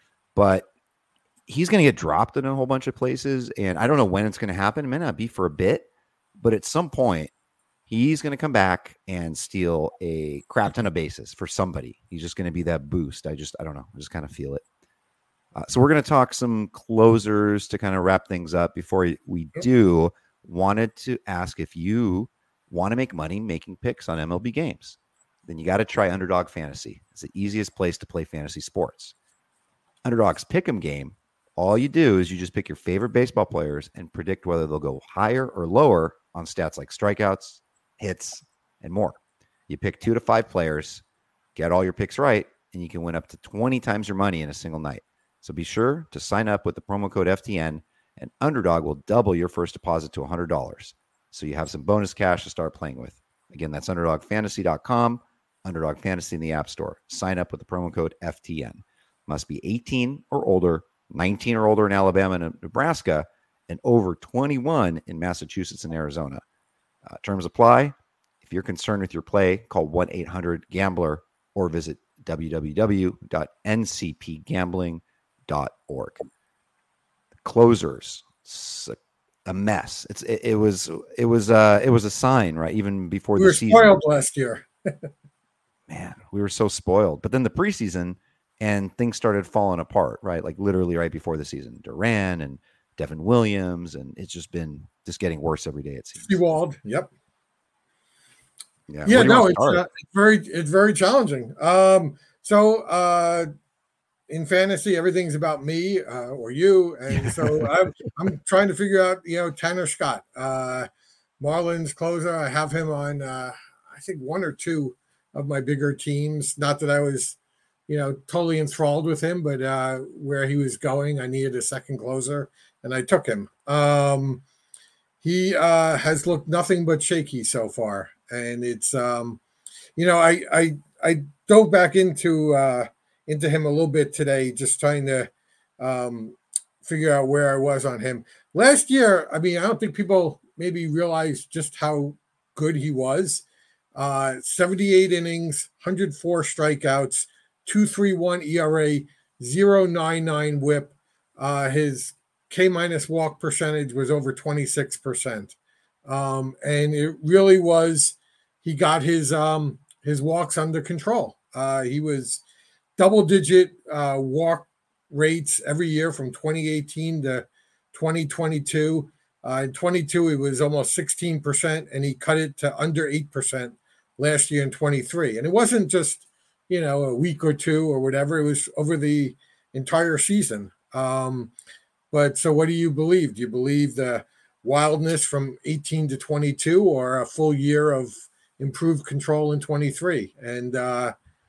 but he's going to get dropped in a whole bunch of places, and I don't know when it's going to happen. It may not be for a bit, but at some point, he's going to come back and steal a crap ton of bases for somebody. He's just going to be that boost. I just, I don't know. I just kind of feel it. Uh, so we're going to talk some closers to kind of wrap things up. Before we do, wanted to ask if you want to make money making picks on M L B games, then you got to try Underdog Fantasy. It's the easiest place to play fantasy sports. Underdog's Pick'em game. All you do is you just pick your favorite baseball players and predict whether they'll go higher or lower on stats like strikeouts, hits, and more. You pick two to five players, get all your picks right, and you can win up to twenty times your money in a single night. So be sure to sign up with the promo code F T N, and Underdog will double your first deposit to one hundred dollars. So you have some bonus cash to start playing with. Again, that's underdog fantasy dot com, Underdog Fantasy in the App Store. Sign up with the promo code F T N. Must be eighteen or older, nineteen or older in Alabama and Nebraska, and over twenty-one in Massachusetts and Arizona. Uh, terms apply. If you're concerned with your play, call one eight hundred gambler or visit w w w dot n c p gambling dot org. Closers, it's a mess. It's it, it was it was uh it was a sign, right? Even before we the were season. Spoiled last year. Man, we were so spoiled. But then the preseason and things started falling apart, right? Like literally right before the season. Duran and Devin Williams, and it's just been just getting worse every day, it seems. Seawald, yep. Yeah, yeah no, it's, uh, it's very it's very challenging. Um, so uh, in fantasy, everything's about me uh, or you, and so I'm, I'm trying to figure out, you know, Tanner Scott, uh, Marlins closer. I have him on, uh, I think one or two of my bigger teams. Not that I was, you know, totally enthralled with him, but uh, where he was going, I needed a second closer, and I took him. Um, he uh, has looked nothing but shaky so far, and it's, um, you know, I I I dove back into uh, into him a little bit today, just trying to um, figure out where I was on him. Last year, I mean, I don't think people maybe realized just how good he was. Uh, seventy-eight innings, one hundred four strikeouts, two point three one E R A, point oh nine nine whip. Uh, his K minus walk percentage was over twenty-six percent. Um, and it really was, he got his, um, his walks under control. Uh, he was double digit uh, walk rates every year from twenty eighteen to twenty twenty-two. Uh, in twenty-two, it was almost sixteen percent, and he cut it to under eight percent last year in twenty-three. And it wasn't just you know, a week or two or whatever. It was over the entire season. Um, but so what do you believe? Do you believe the wildness from eighteen to twenty-two or a full year of improved control in twenty-three? And uh,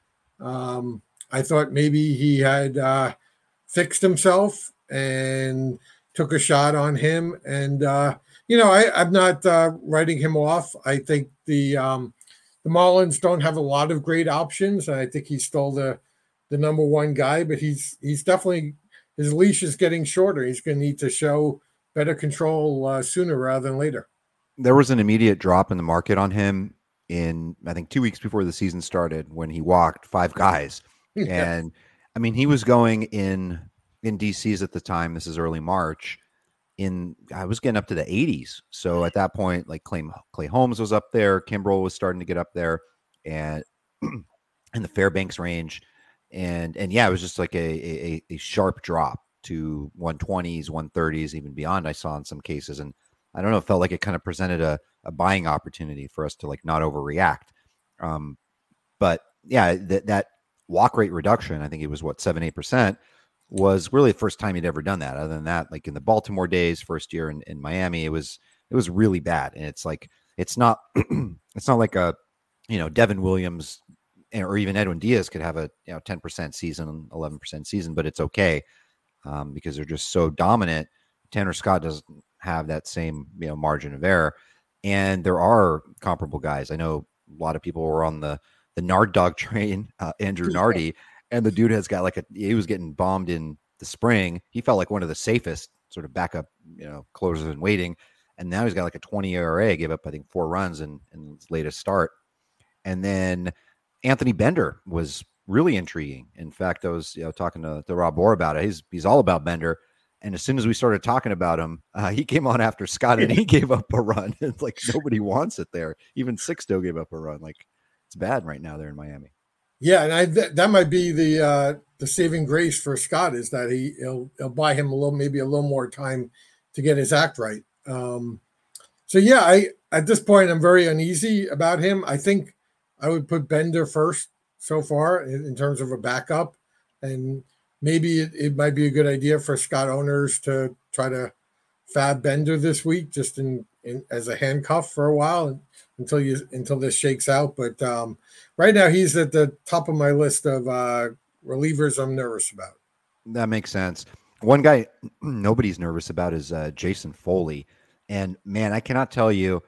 um, I thought maybe he had uh, fixed himself and took a shot on him. And, uh, you know, I, I'm not uh, writing him off. I think the um, the Marlins don't have a lot of great options. And I think he's still the, the number one guy, but he's he's definitely his leash is getting shorter. He's going to need to show better control uh, sooner rather than later. There was an immediate drop in the market on him in, I think, two weeks before the season started when he walked five guys. Yeah. And I mean, he was going in in D C's at the time. This is early March. In I was getting up to the eighties. So at that point, like Clay, Clay Holmes was up there, Kimbrel was starting to get up there, and in the Fairbanks range, and and yeah, it was just like a a, a sharp drop to one twenties, one thirties, even beyond. I saw in some cases, and I don't know, it felt like it kind of presented a, a buying opportunity for us to like not overreact. Um, but yeah, that that walk rate reduction, I think it was what seven eight percent. Was really the first time he'd ever done that. Other than that, like in the Baltimore days, first year in, in Miami, it was it was really bad. And it's like it's not it's not like a you know Devin Williams or even Edwin Diaz could have a you know ten percent season, eleven percent season, but it's okay um, because they're just so dominant. Tanner Scott doesn't have that same you know margin of error, and there are comparable guys. I know a lot of people were on the the Nard Dog train, uh, Andrew Nardi. And the dude has got like a, he was getting bombed in the spring. He felt like one of the safest sort of backup, you know, closers in waiting. And now he's got like a twenty E R A, gave up, I think, four runs in, in his latest start. And then Anthony Bender was really intriguing. In fact, I was, you know, talking to, to Rob Orr about it. He's, he's all about Bender. And as soon as we started talking about him, uh, he came on after Scott and he gave up a run. It's like nobody wants it there. Even Sixto gave up a run. Like it's bad right now there in Miami. Yeah, and I th- that might be the uh, the saving grace for Scott is that he he'll, he'll buy him a little maybe a little more time to get his act right. Um, so yeah, I at this point I'm very uneasy about him. I think I would put Bender first so far in, in terms of a backup, and maybe it, it might be a good idea for Scott owners to try to fab Bender this week just in, in as a handcuff for a while until you until this shakes out. But um, right now he's at the top of my list of uh, relievers I'm nervous about. That makes sense. One guy nobody's nervous about is uh, Jason Foley. And man, I cannot tell you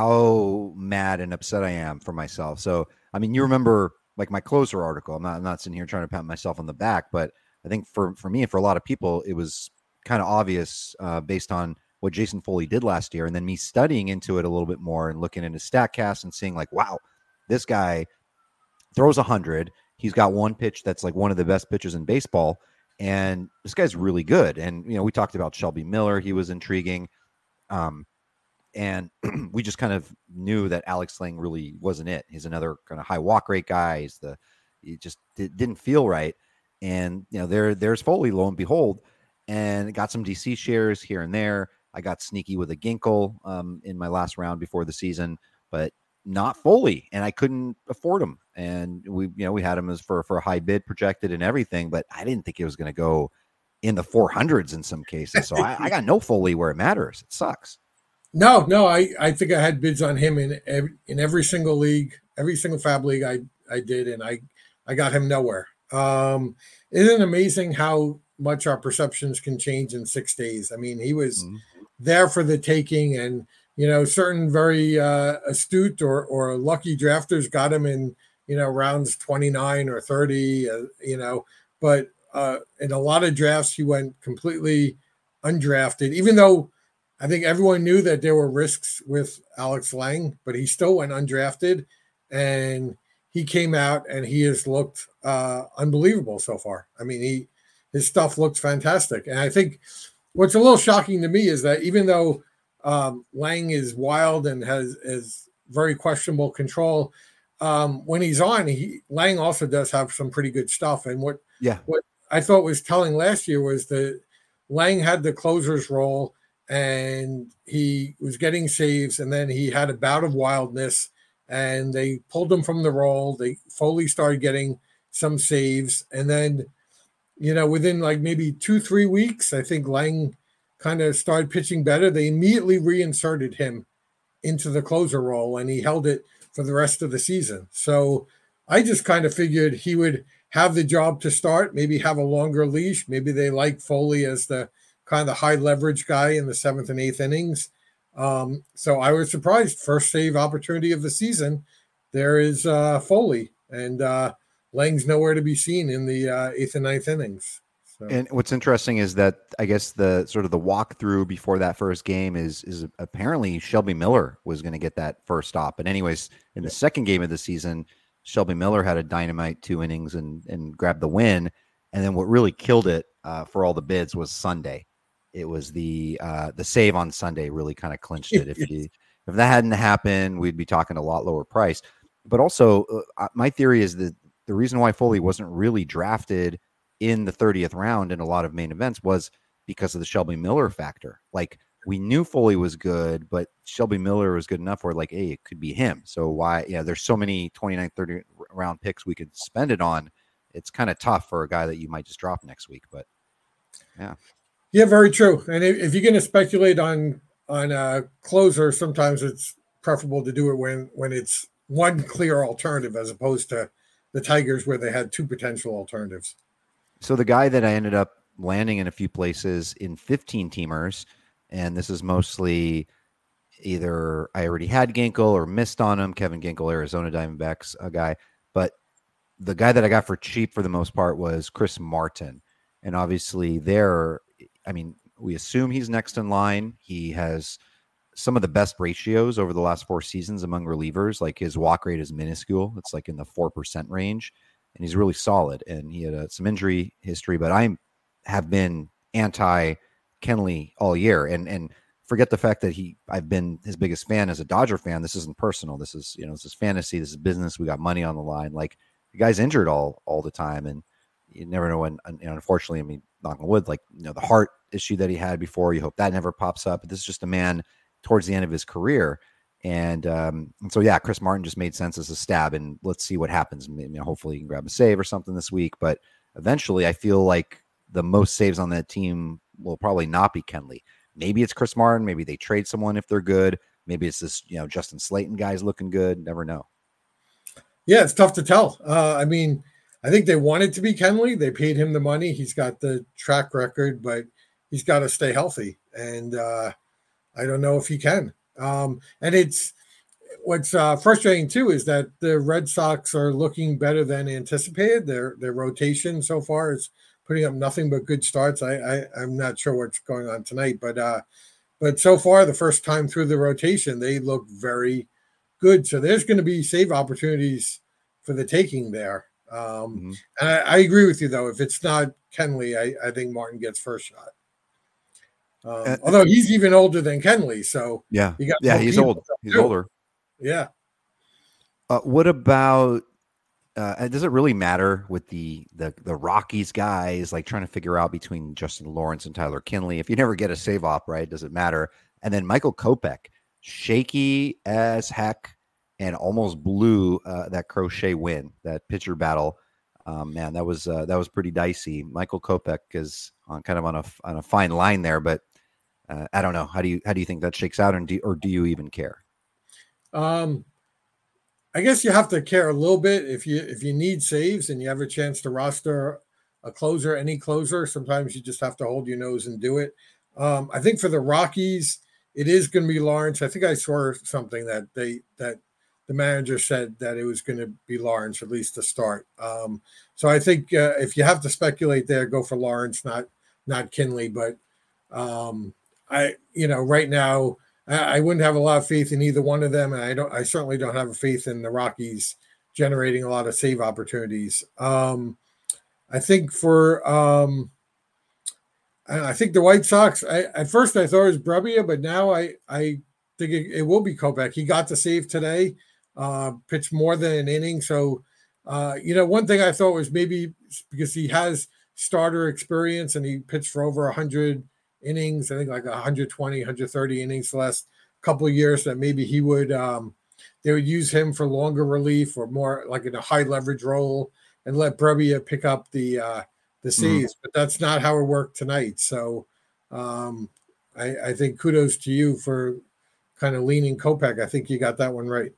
how mad and upset I am for myself. So, I mean, you remember like my closer article. I'm not, I'm not sitting here trying to pat myself on the back, but I think for, for me and for a lot of people, it was kind of obvious uh, based on what Jason Foley did last year. And then me studying into it a little bit more and looking into StatCast and seeing like, wow, this guy throws a hundred. He's got one pitch that's like one of the best pitchers in baseball. And this guy's really good. And, you know, we talked about Shelby Miller. He was intriguing. Um, and we just kind of knew that Alex Lange really wasn't it. He's another kind of high walk rate guy. He's the, he just it didn't feel right. And, you know, there, there's Foley, lo and behold, and got some D C shares here and there. I got sneaky with a Ginkel um, in my last round before the season, but not Foley, and I couldn't afford him. And we, you know, we had him as for, for a high bid projected and everything, but I didn't think it was going to go in the four hundreds in some cases. So I, I got no Foley where it matters. It sucks. No, no, I, I think I had bids on him in every, in every single league, every single Fab league I, I did, and I, I got him nowhere. Um, isn't it amazing how much our perceptions can change in six days? I mean, he was mm-hmm. there for the taking, and you know, certain very uh, astute or or lucky drafters got him in you know rounds twenty-nine or thirty. Uh, you know, but uh, in a lot of drafts, he went completely undrafted, even though. I think everyone knew that there were risks with Alex Lange, but he still went undrafted, and he came out and he has looked uh, unbelievable so far. I mean, he his stuff looks fantastic, and I think what's a little shocking to me is that even though um, Lange is wild and has is very questionable control, um, when he's on, he Lange also does have some pretty good stuff. And what yeah, what I thought was telling last year was that Lange had the closer's role. And he was getting saves, and then he had a bout of wildness, and they pulled him from the role. They Foley started getting some saves. And then, you know, within like maybe two, three weeks, I think Lang kind of started pitching better. They immediately reinserted him into the closer role, and he held it for the rest of the season. So I just kind of figured he would have the job to start, maybe have a longer leash. Maybe they like Foley as the kind of high leverage guy in the seventh and eighth innings. Um, so I was surprised. First save opportunity of the season, there is uh, Foley, and uh, Lang's nowhere to be seen in the uh, eighth and ninth innings. So. And what's interesting is that I guess the sort of the walkthrough before that first game is is apparently Shelby Miller was going to get that first stop. But anyways, in the yeah. second game of the season, Shelby Miller had a dynamite two innings and and grabbed the win. And then what really killed it uh, for all the bids was Sunday. It was the uh, the save on Sunday really kind of clinched it. If you if that hadn't happened, we'd be talking a lot lower price. But also, uh, my theory is that the reason why Foley wasn't really drafted in the thirtieth round in a lot of main events was because of the Shelby Miller factor. Like, we knew Foley was good, but Shelby Miller was good enough where, like, hey, it could be him. So why, yeah, there's so many twenty-ninth, thirtieth round picks we could spend it on. It's kind of tough for a guy that you might just drop next week, but yeah. Yeah, very true. And if you're going to speculate on, on a closer, sometimes it's preferable to do it when, when it's one clear alternative as opposed to the Tigers where they had two potential alternatives. So the guy that I ended up landing in a few places in fifteen teamers, and this is mostly either I already had Ginkel or missed on him, Kevin Ginkel, Arizona Diamondbacks, a guy. But the guy that I got for cheap for the most part was Chris Martin. And obviously there, I mean, we assume he's next in line. He has some of the best ratios over the last four seasons among relievers. Like, his walk rate is minuscule. It's like in the four percent range. And he's really solid. And he had uh, some injury history, but I have been anti Kenley all year. And and forget the fact that he I've been his biggest fan as a Dodger fan. This isn't personal. This is, you know, this is fantasy. This is business. We got money on the line. Like, the guy's injured all all the time, and you never know when. And unfortunately, I mean, knock on wood, like, you know, the heart issue that he had before. You hope that never pops up. But this is just a man towards the end of his career. And, um, and so, yeah, Chris Martin just made sense as a stab, and let's see what happens. Maybe, you know, hopefully he can grab a save or something this week. But eventually, I feel like the most saves on that team will probably not be Kenley. Maybe it's Chris Martin. Maybe they trade someone if they're good. Maybe it's this, you know, Justin Slayton guy's looking good. Never know. Yeah, it's tough to tell. Uh, I mean, I think they wanted to be Kenley. They paid him the money. He's got the track record, but he's got to stay healthy. And uh, I don't know if he can. Um, and it's what's uh, frustrating too is that the Red Sox are looking better than anticipated. Their their rotation so far is putting up nothing but good starts. I, I I'm not sure what's going on tonight, but uh, but so far the first time through the rotation they look very good. So there's going to be save opportunities for the taking there. Um, mm-hmm. And I, I agree with you though. If it's not Kenley, I, I think Martin gets first shot. Um, uh, although he's even older than Kenley, so yeah, he got yeah, he's old. He's too. older. Yeah. Uh, what about? Uh, does it really matter with the, the the Rockies guys, like trying to figure out between Justin Lawrence and Tyler Kinley? If you never get a save op, right? Does it matter? And then Michael Kopech, shaky as heck, and almost blew uh, that Crochet win, that pitcher battle. Um, man, that was uh, that was pretty dicey. Michael Kopech is on kind of on a on a fine line there, but. Uh, I don't know. How do you how do you think that shakes out, and do or do you even care? Um, I guess you have to care a little bit if you if you need saves and you have a chance to roster a closer, any closer. Sometimes you just have to hold your nose and do it. Um, I think for the Rockies, it is going to be Lawrence. I think I saw something that they that the manager said that it was going to be Lawrence at least to start. Um, so I think uh, if you have to speculate there, go for Lawrence, not not Kinley, but. Um, I, you know, right now, I, I wouldn't have a lot of faith in either one of them. And I don't, I certainly don't have a faith in the Rockies generating a lot of save opportunities. Um, I think for, um, I, I think the White Sox, I, at first I thought it was Brebbia, but now I, I think it, it will be Kopech. He got the save today, uh, pitched more than an inning. So, uh, you know, one thing I thought was maybe because he has starter experience and he pitched for over a hundred innings, I think like one twenty, one thirty innings the last couple of years, that maybe he would, um, they would use him for longer relief or more like in a high leverage role. and let Brebbia pick up the uh, the saves. Mm. But that's not how it worked tonight. So um, I, I think kudos to you for kind of leaning Kopech. I think you got that one right.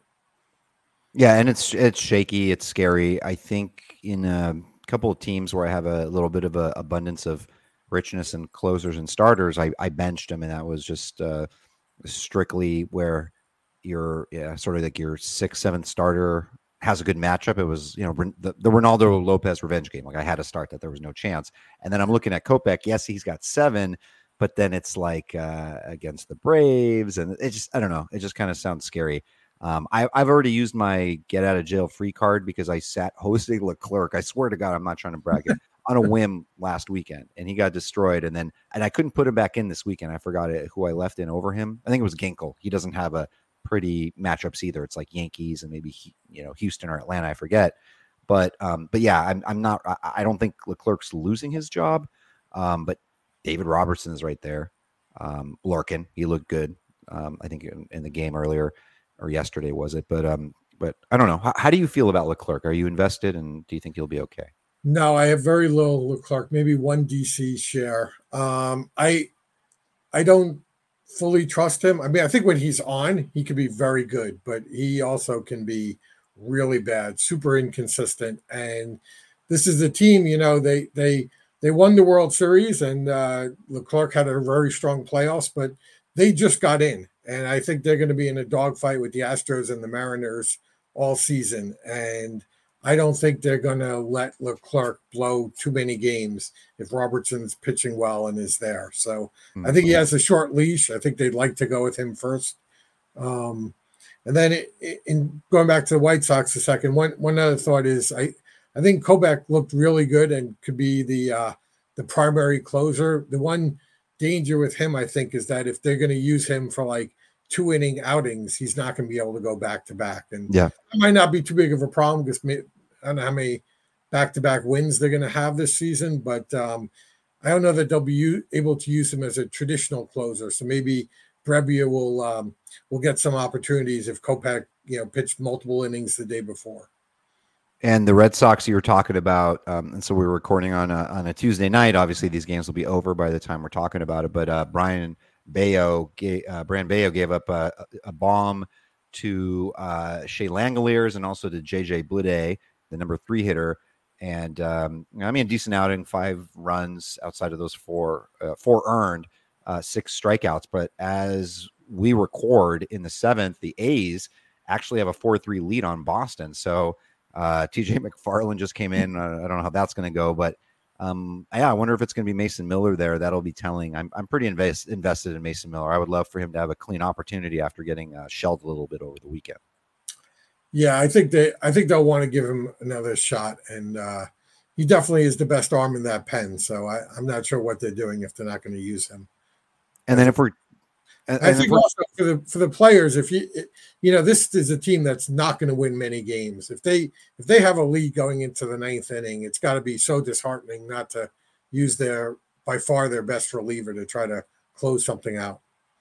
Yeah, and it's it's shaky. It's scary. I think in a couple of teams where I have a little bit of a abundance of richness and closers and starters, I, I benched him, and that was just uh, strictly where your yeah, sort of like your sixth, seventh starter has a good matchup. It was, you know, the, the Ronaldo Lopez revenge game. Like I had to start that. There was no chance. And then I'm looking at Kopech. Yes, he's got seven, but then it's like uh, against the Braves, and it just, I don't know. It just kind of sounds scary. Um, I, I've already used my get out of jail free card because I sat hosting Leclerc. I swear to God, I'm not trying to brag it, on a whim last weekend, and he got destroyed. And then, and I couldn't put him back in this weekend. I forgot it, who I left in over him. I think it was Ginkel. He doesn't have a pretty matchups either. It's like Yankees and maybe, you know, Houston or Atlanta. I forget. But, um, but yeah, I'm, I'm not, I, I don't think Leclerc's losing his job. Um, but David Robertson is right there. Um, Larkin, he looked good. Um, I think in, in the game earlier. Or yesterday, was it? But um, but I don't know. How, how do you feel about Leclerc? Are you invested, and do you think he'll be okay? No, I have very little Leclerc, maybe one D C share. Um, I I don't fully trust him. I mean, I think when he's on, he can be very good, but he also can be really bad, super inconsistent. And this is a team, you know, they they they won the World Series, and uh, Leclerc had a very strong playoffs, but they just got in. And I think they're going to be in a dogfight with the Astros and the Mariners all season. And I don't think they're going to let Leclerc blow too many games if Robertson's pitching well and is there. So mm-hmm. I think he has a short leash. I think they'd like to go with him first. Um, and then it, it, in going back to the White Sox a second, one one other thought is I, I think Kopech looked really good and could be the uh, the primary closer. The one danger with him, I think, is that if they're going to use him for like two inning outings, he's not going to be able to go back to back. And yeah, it might not be too big of a problem because I don't know how many back to back wins they're going to have this season, but um, I don't know that they'll be u- able to use him as a traditional closer. So maybe Brebbia will um, will get some opportunities if Kopech, you know, pitched multiple innings the day before. And the Red Sox you were talking about, um, and so we were recording on a, on a Tuesday night. Obviously, these games will be over by the time we're talking about it. But uh, Brian Bayo, gave, uh, Brand Bayo gave up a, a bomb to uh, Shea Langoliers and also to J J Bleday, the number three hitter. And um, I mean, a decent outing, five runs outside of those four, uh, four earned, uh, six strikeouts. But as we record in the seventh, the A's actually have a four three lead on Boston. So Uh, T J McFarland just came in. Uh, I don't know how that's going to go, but um, yeah, I wonder if it's going to be Mason Miller there. That'll be telling. I'm I'm pretty invest, invested in Mason Miller. I would love for him to have a clean opportunity after getting uh, shelled a little bit over the weekend. Yeah, I think they I think they'll want to give him another shot, and uh, he definitely is the best arm in that pen. So I, I'm not sure what they're doing if they're not going to use him. And then if we're And, I think also for the for the players, if you you know, this is a team that's not going to win many games. If they if they have a lead going into the ninth inning, it's got to be so disheartening not to use their by far their best reliever to try to close something out.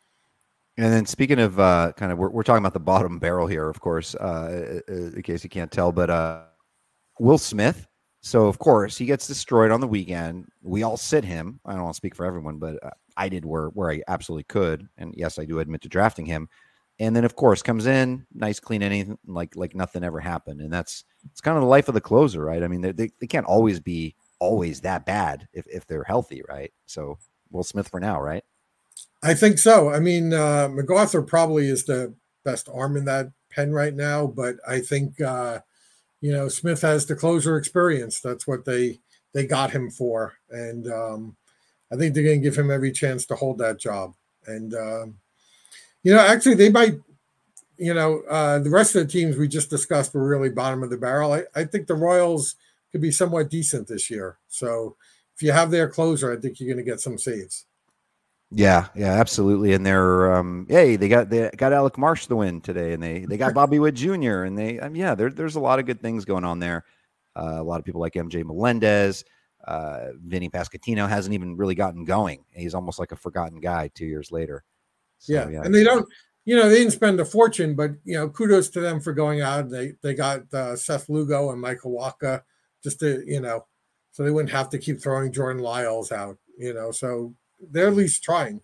And then speaking of uh, kind of, we're we're talking about the bottom barrel here, of course, uh, in case you can't tell, but uh, Will Smith. So of course he gets destroyed on the weekend. We all sit him. I don't want to speak for everyone, but uh, I did where where I absolutely could, and yes, I do admit to drafting him. And then of course comes in, nice clean inning, like like nothing ever happened. And that's it's kind of the life of the closer, right? I mean, they they, they can't always be always that bad if if they're healthy, right? So Will Smith for now, right? I think so. I mean, uh, MacArthur probably is the best arm in that pen right now, but I think. Uh, You know, Smith has the closer experience. That's what they they got him for, and um, I think they're going to give him every chance to hold that job. And um, you know, actually, they might. You know, uh, the rest of the teams we just discussed were really bottom of the barrel. I, I think the Royals could be somewhat decent this year. So if you have their closer, I think you're going to get some saves. Yeah, yeah, absolutely. And they're, um, hey, they got they got Alec Marsh the win today, and they they got Bobby Witt Junior And they, um, yeah, there, there's a lot of good things going on there. Uh, a lot of people like M J Melendez, uh, Vinny Pasquantino hasn't even really gotten going. He's almost like a forgotten guy two years later. So, yeah, yeah, and they don't, you know, they didn't spend a fortune, but you know, kudos to them for going out. They they got uh, Seth Lugo and Michael Wacha just to, you know, so they wouldn't have to keep throwing Jordan Lyles out, you know, so they're at least trying.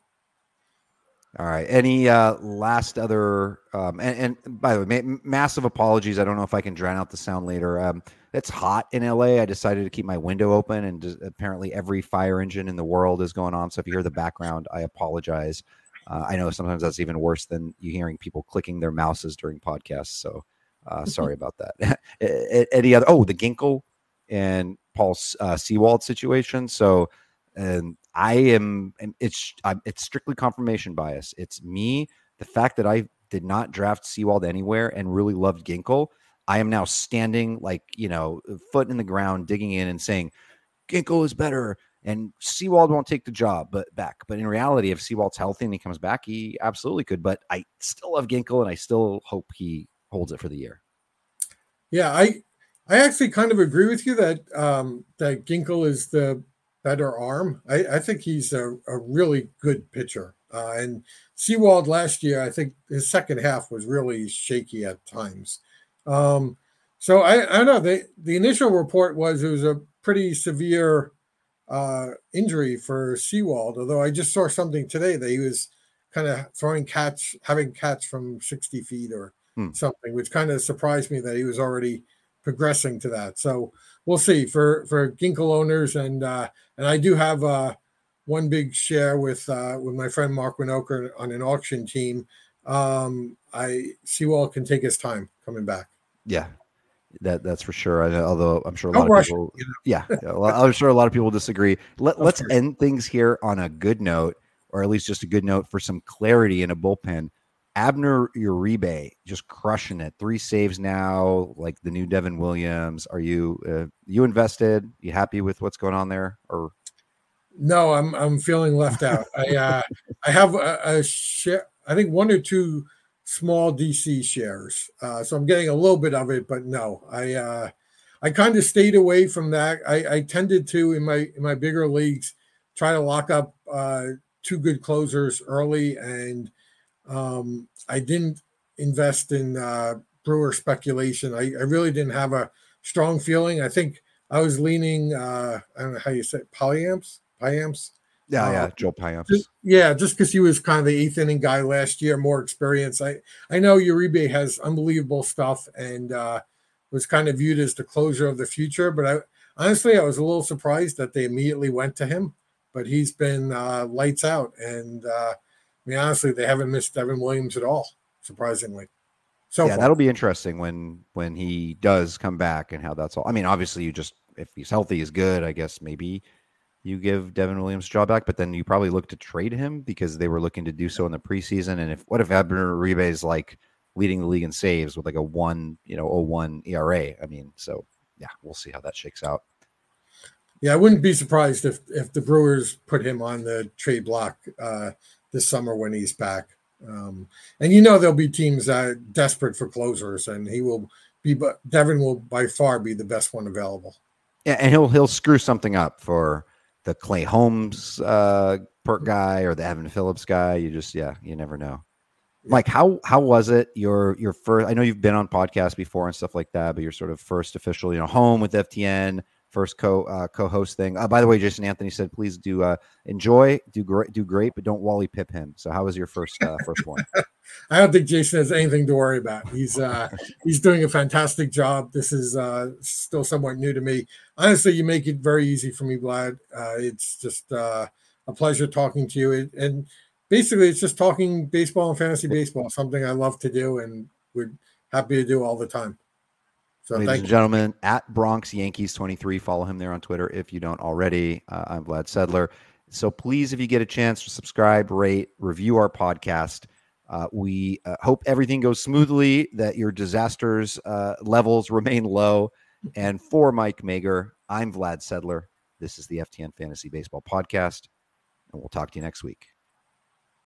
All right. Any uh, last other, um, and, and by the way, ma- massive apologies. I don't know if I can drown out the sound later. Um, it's hot in L A. I decided to keep my window open, and just, apparently every fire engine in the world is going on. So if you hear the background, I apologize. Uh, I know sometimes that's even worse than you hearing people clicking their mouses during podcasts. So uh, sorry about that. Any other? Oh, the Ginkle and Paul uh, Sewald situation. So, and I am, it's, I'm, it's strictly confirmation bias. It's me. The fact that I did not draft Sewald anywhere and really loved Ginkle, I am now standing like, you know, foot in the ground, digging in and saying, Ginkle is better and Sewald won't take the job but back. But in reality, if Sewald's healthy and he comes back, he absolutely could. But I still love Ginkle and I still hope he holds it for the year. Yeah, I I actually kind of agree with you that um, that Ginkle is the better arm. I, I think he's a, a really good pitcher. Uh, and Sewald last year, I think his second half was really shaky at times. Um, so I, I don't know. The, the initial report was it was a pretty severe uh, injury for Sewald, although I just saw something today that he was kind of throwing catch, having catch from sixty feet or hmm. something, which kind of surprised me that he was already progressing to that. So we'll see for, for Ginkle owners. And, uh, and I do have uh, one big share with, uh, with my friend Mark Winokur on an auction team. Um, I Sewald can take his time coming back. Yeah. That that's for sure. I, although I'm sure a lot Don't of people, it, you know? yeah, yeah well, I'm sure a lot of people disagree. Let, let's course. end things here on a good note, or at least just a good note for some clarity in a bullpen. Abner Uribe just crushing it. Three saves now, like the new Devin Williams. Are you uh, you invested? You happy with what's going on there? Or no, I'm I'm feeling left out. I uh, I have a, a share. I think one or two small D C shares. Uh, so I'm getting a little bit of it, but no, I uh, I kind of stayed away from that. I, I tended to in my in my bigger leagues try to lock up uh, two good closers early, and um, I didn't invest in uh, Brewer speculation. I, I really didn't have a strong feeling. I think I was leaning. Uh, I don't know how you say it, polyamps, polyamps. Yeah, uh, yeah, Joel Payamps. Just, yeah, just because he was kind of the eighth inning guy last year, more experience. I I know Uribe has unbelievable stuff and uh, was kind of viewed as the closer of the future. But I honestly, I was a little surprised that they immediately went to him. But he's been uh, lights out, and uh, I mean, honestly, they haven't missed Devin Williams at all, surprisingly. So yeah, far. That'll be interesting when when he does come back and how that's all. I mean, obviously, you just if he's healthy, he's good. I guess maybe you give Devin Williams' job back, but then you probably look to trade him because they were looking to do so in the preseason. And if what if Abner Uribe is like leading the league in saves with like a one, you know, oh one E R A? I mean, so yeah, we'll see how that shakes out. Yeah, I wouldn't be surprised if if the Brewers put him on the trade block uh, this summer when he's back. Um, and you know there'll be teams uh, desperate for closers, and he will be. But Devin will by far be the best one available. Yeah, and he'll he'll screw something up for the Clay Holmes uh, Perk guy or the Evan Phillips guy. You just yeah, you never know. Yeah. Mike, how how was it your your first? I know you've been on podcasts before and stuff like that, but your sort of first official, you know, home with F T N. First co uh, co-host thing. Uh, by the way, Jason Anthony said, "Please do uh, enjoy, do great, do great, but don't Wally Pip him." So, how was your first uh, first one? I don't think Jason has anything to worry about. He's uh, he's doing a fantastic job. This is uh, still somewhat new to me. Honestly, you make it very easy for me, Vlad. Uh, it's just uh, a pleasure talking to you. It, and basically, it's just talking baseball and fantasy baseball, something I love to do, and we're happy to do all the time. So ladies and gentlemen, at Bronx Yankees twenty-three, follow him there on Twitter if you don't already. Uh, I'm Vlad Sedler. So please, if you get a chance, to subscribe, rate, review our podcast. Uh, we uh, hope everything goes smoothly, that your disasters uh, levels remain low. And for Mike Mager, I'm Vlad Sedler. This is the F T N Fantasy Baseball Podcast, and we'll talk to you next week.